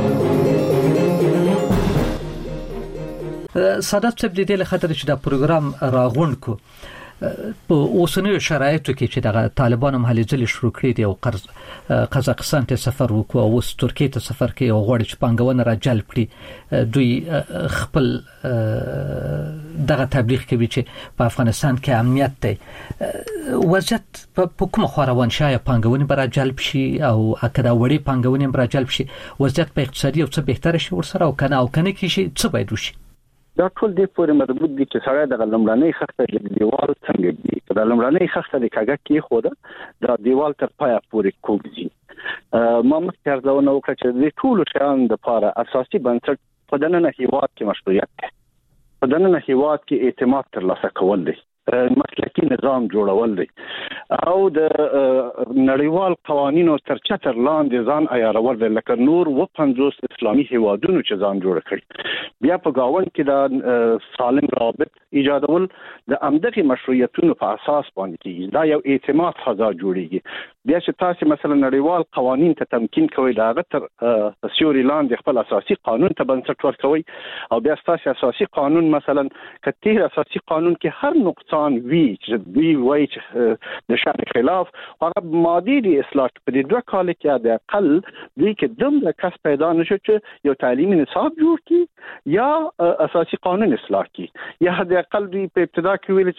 سادات صاحب د دې لخوا چې دا پروګرام راغون کو په اوسنیو شرایطو کې چې د طالبانو محلي ځل شروع کړی دی او قزاقستان ته سفر وکړو او ترکیه ته سفر کوي او غواړي چې پانګونه را جلب کړي دوی خپل دغه تبلیغ کوي چې په افغانستان کې امنیت دی وضعیت په کومه خوا روان شي پانګونه برا جلب شي او اکدا وړي پانګونه برا جلب شي وضعیت په اقتصادي او څه بهتر شي ورسره او کنه کې شي څه باید وشي دا ټول دې پورې مربوط دي چې سره د لمړنۍ خښته د دیوال څنګه دي د لمړنۍ خښته د کاګه کې خو دا دیوال تر پای پورې کوږي ما مخکې ارزونه وکړه چې د ټول شیانو لپاره اساسي بنسټ په دننه هیواد کې مشروعیت دی په دننه هیواد کې اعتماد ترلاسه کول دي مسلکی نظام جوړول دي او د نړیوال قوانینو تر چتر لاندې ځان عیارول دي لکه نور 50 اسلامي هیوادونو چې ځان جوړ کړي بیا په گاون کې د سالم رابط ایجادول د امدغه مشروعیتونو په اساس باندې کیږي دا یو اعتماد فضا جوړیږي بیا چې تاسو مثلا نړیوال قوانین ته تمکین کوي دا غتر سیوري لاندې خپل اساسي قانون ته بنسټ ورکوي او بیا تاسو اساسي قانون مثلا کتیر اساسي قانون کې هر نقطه وی چې دی وای چې د شرع خلاف هغه مادي دی اصلاح په دې دوه کال کې د اقل دی کې دومره کس پیدا نشو چې یو تعلیمي نصاب جوړ کی یا اساسي قانون اصلاح کی یا د اقل دی په ابتدا کې ویل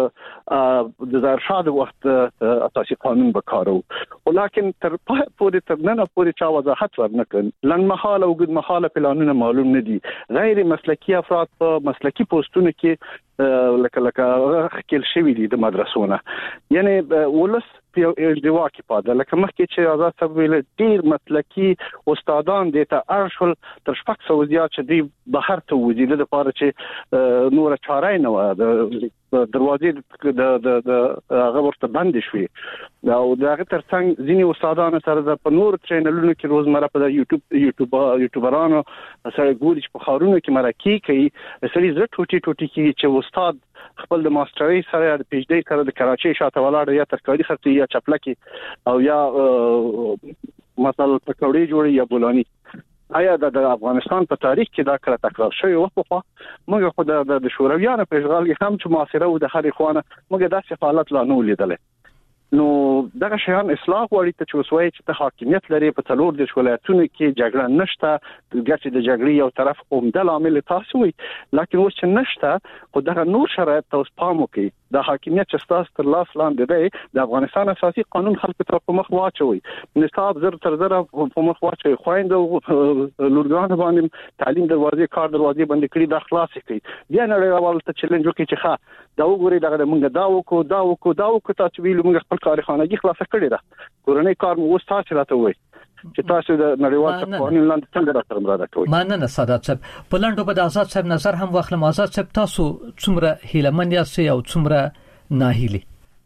چې د ارشاد وخت اساسي قانون وکړو ولیکن تر پورې تر نن پورې چا وضاحت ورنکړ لن محاله او ګد محاله پلانونه معلوم نه دي غیر مسلکی افراد په مسلکی پوسټونو کې لکه خکل شوی دي د مدرسونه یعنی ولس په ارتوا کې پاده لکه مخکې چې آزاد صاحب ویل ډیر مسلکی استادان د ته ارشل تر شپږ سو زیات چې دی بهر ته وځي د لپاره چې نور چاره نه و د دروازې د هغه ورته بند شوی او دغه ترڅنګ ځینی استادان سره په نور چینلونو کې روزمره په یوټیوبرانو سره ګوري چې په خارونو کې مرکه کوي سړي زړه ټوټي کې چې استاد خپل د ماسترۍ سره د پی ایچ ډي سره د کراچۍ شاته ولاړ یا ترکاري خرڅي یا چپلکی او یا مثلا پکوړې جوړي یا بولانی آیا د افغانستان په تاریخ کې دا کله تکرار شوی و خو موږ خو د شورویانو په اشغال کې هم چې معاصره او د هرې خوانه موږ داسې حالت لا نه لیدل نو دغه شیان اصلاح غواړي ته چې وسوي چې ته حاکمیت لري په څلور د ولایتونو کې جګړه نشته ګټه د جګړې یو طرف عمده عامل تاسو وي لکه اوس چې نشته خو دغه نور شرایط تاسو پام وکړئ د حاکمیت چې تاسو تر لاس لاندې دی د افغانستان اساسي قانون خلکو ته په مخ واچوي نصاب زر تر زر په مخ واچوي خويند لورګان باندې تعلیم دروازې کار دروازې بند کړي د خلاص کړي بیا نړیوال ته چیلنج وکړي چې ښه دا وګوري دغه موږ دا وکړو تاسو ویلو موږ خپل کارخانه خلاص کړی دا کورنۍ کار مو تاسو راته وایي چې تاسو د نړیوال قوانینو لاندې څنګه راته مراده کوئ مننه سادات صاحب په لاندې په آزاد صاحب نظر هم واخلم آزاد صاحب تاسو څومره هیلمن یاست او څومره ناهیلي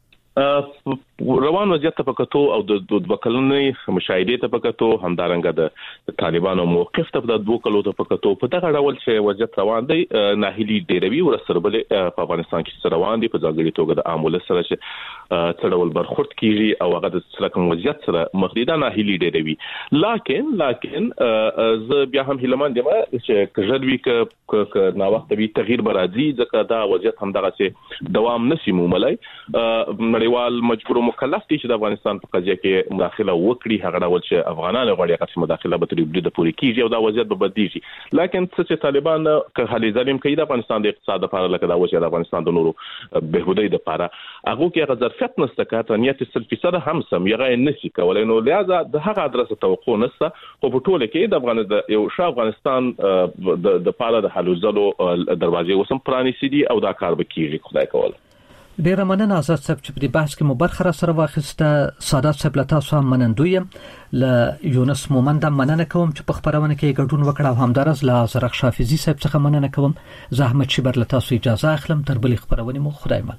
روان وضعیت ته پکتو او د وکلنې مشاهده ته پکتو همدارنګه د طالبانو موقف ته د دوه کلو ته پکتو په دغه ډول چې وضعیت روان دی ناهیلي ډیروي ورسره په افغانستان کې روان دي په ځانګړي توګه د عامل سره چې څړول برخورد کیږي او هغه د سرکم وضعیت سره مخدیده ناهیلي ډیروي لکن زه بیا هم هیلمان دي چې کژروي ک نا وخت به تغییر برازي ځکه دا وضعیت هم دغه چې دوام نشي موملای نړیوال مجبور مکلف دي چې د افغانستان په قضیه کې مداخله وکړي. هغه ډول چې افغانان غواړي هغه مداخله به تر حدود پورې کیږي او دا وضعیت به بدلیږي. لکه چې طالبان که هلي ظالم کوي د افغانستان د اقتصاد لپاره لکه دا وجه د افغانستان د نورو بهبودۍ لپاره هغه کې هغه ظرفیت نشته کاته نیت 100% هم سم یغه نشي کولای. نو لہذا د هغه ادرسه توقع نشته خو په ټوله کې د یو افغانستان د پاره د حل زلو دروازې وسم پرانیسي دي او دا کار به کیږي خدای کول. ډیر مننه آزاد صاحب چې په بحث کې مو برخه را سره واخیسته. سادات صاحب له تاسو هم منندویم. له یونس مومند مننه کوم چې په خبرونه کې ګډون وکړ او همدارس له زرق شافعي صاحب څخه مننه کوم. زحمت شبر له تاسو اجازه اخلم تر بلې خبرونه مو خدای مل.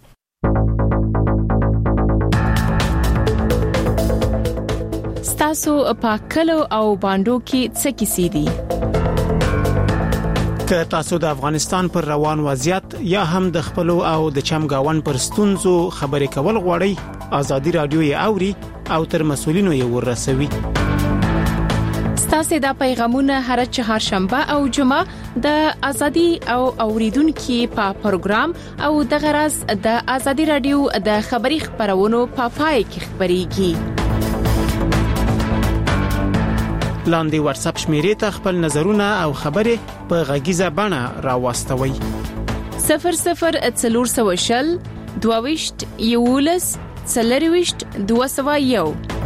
ستاسو پاکلو او باندو کې څه کیسې دي؟ که تاسو د افغانستان پر روان وضعیت یا هم د خپل او د چمګاون پر ستونزو خبرې کول غواړئ ازادي رادیو یې اوري او تر مسولینو یې ورسوي. ستاسو د پیغامونه هر چهارشنبه او جمعه د ازادي او اوریدونکو په پروګرام او د غرض د ازادي رادیو د خبري خبرونو په پای کې خبريږي. لاندې واتس اپ شمیرې ته خپل نظرونه او خبرې په غږیزه بڼه راوستوي. 00 420 22 11 201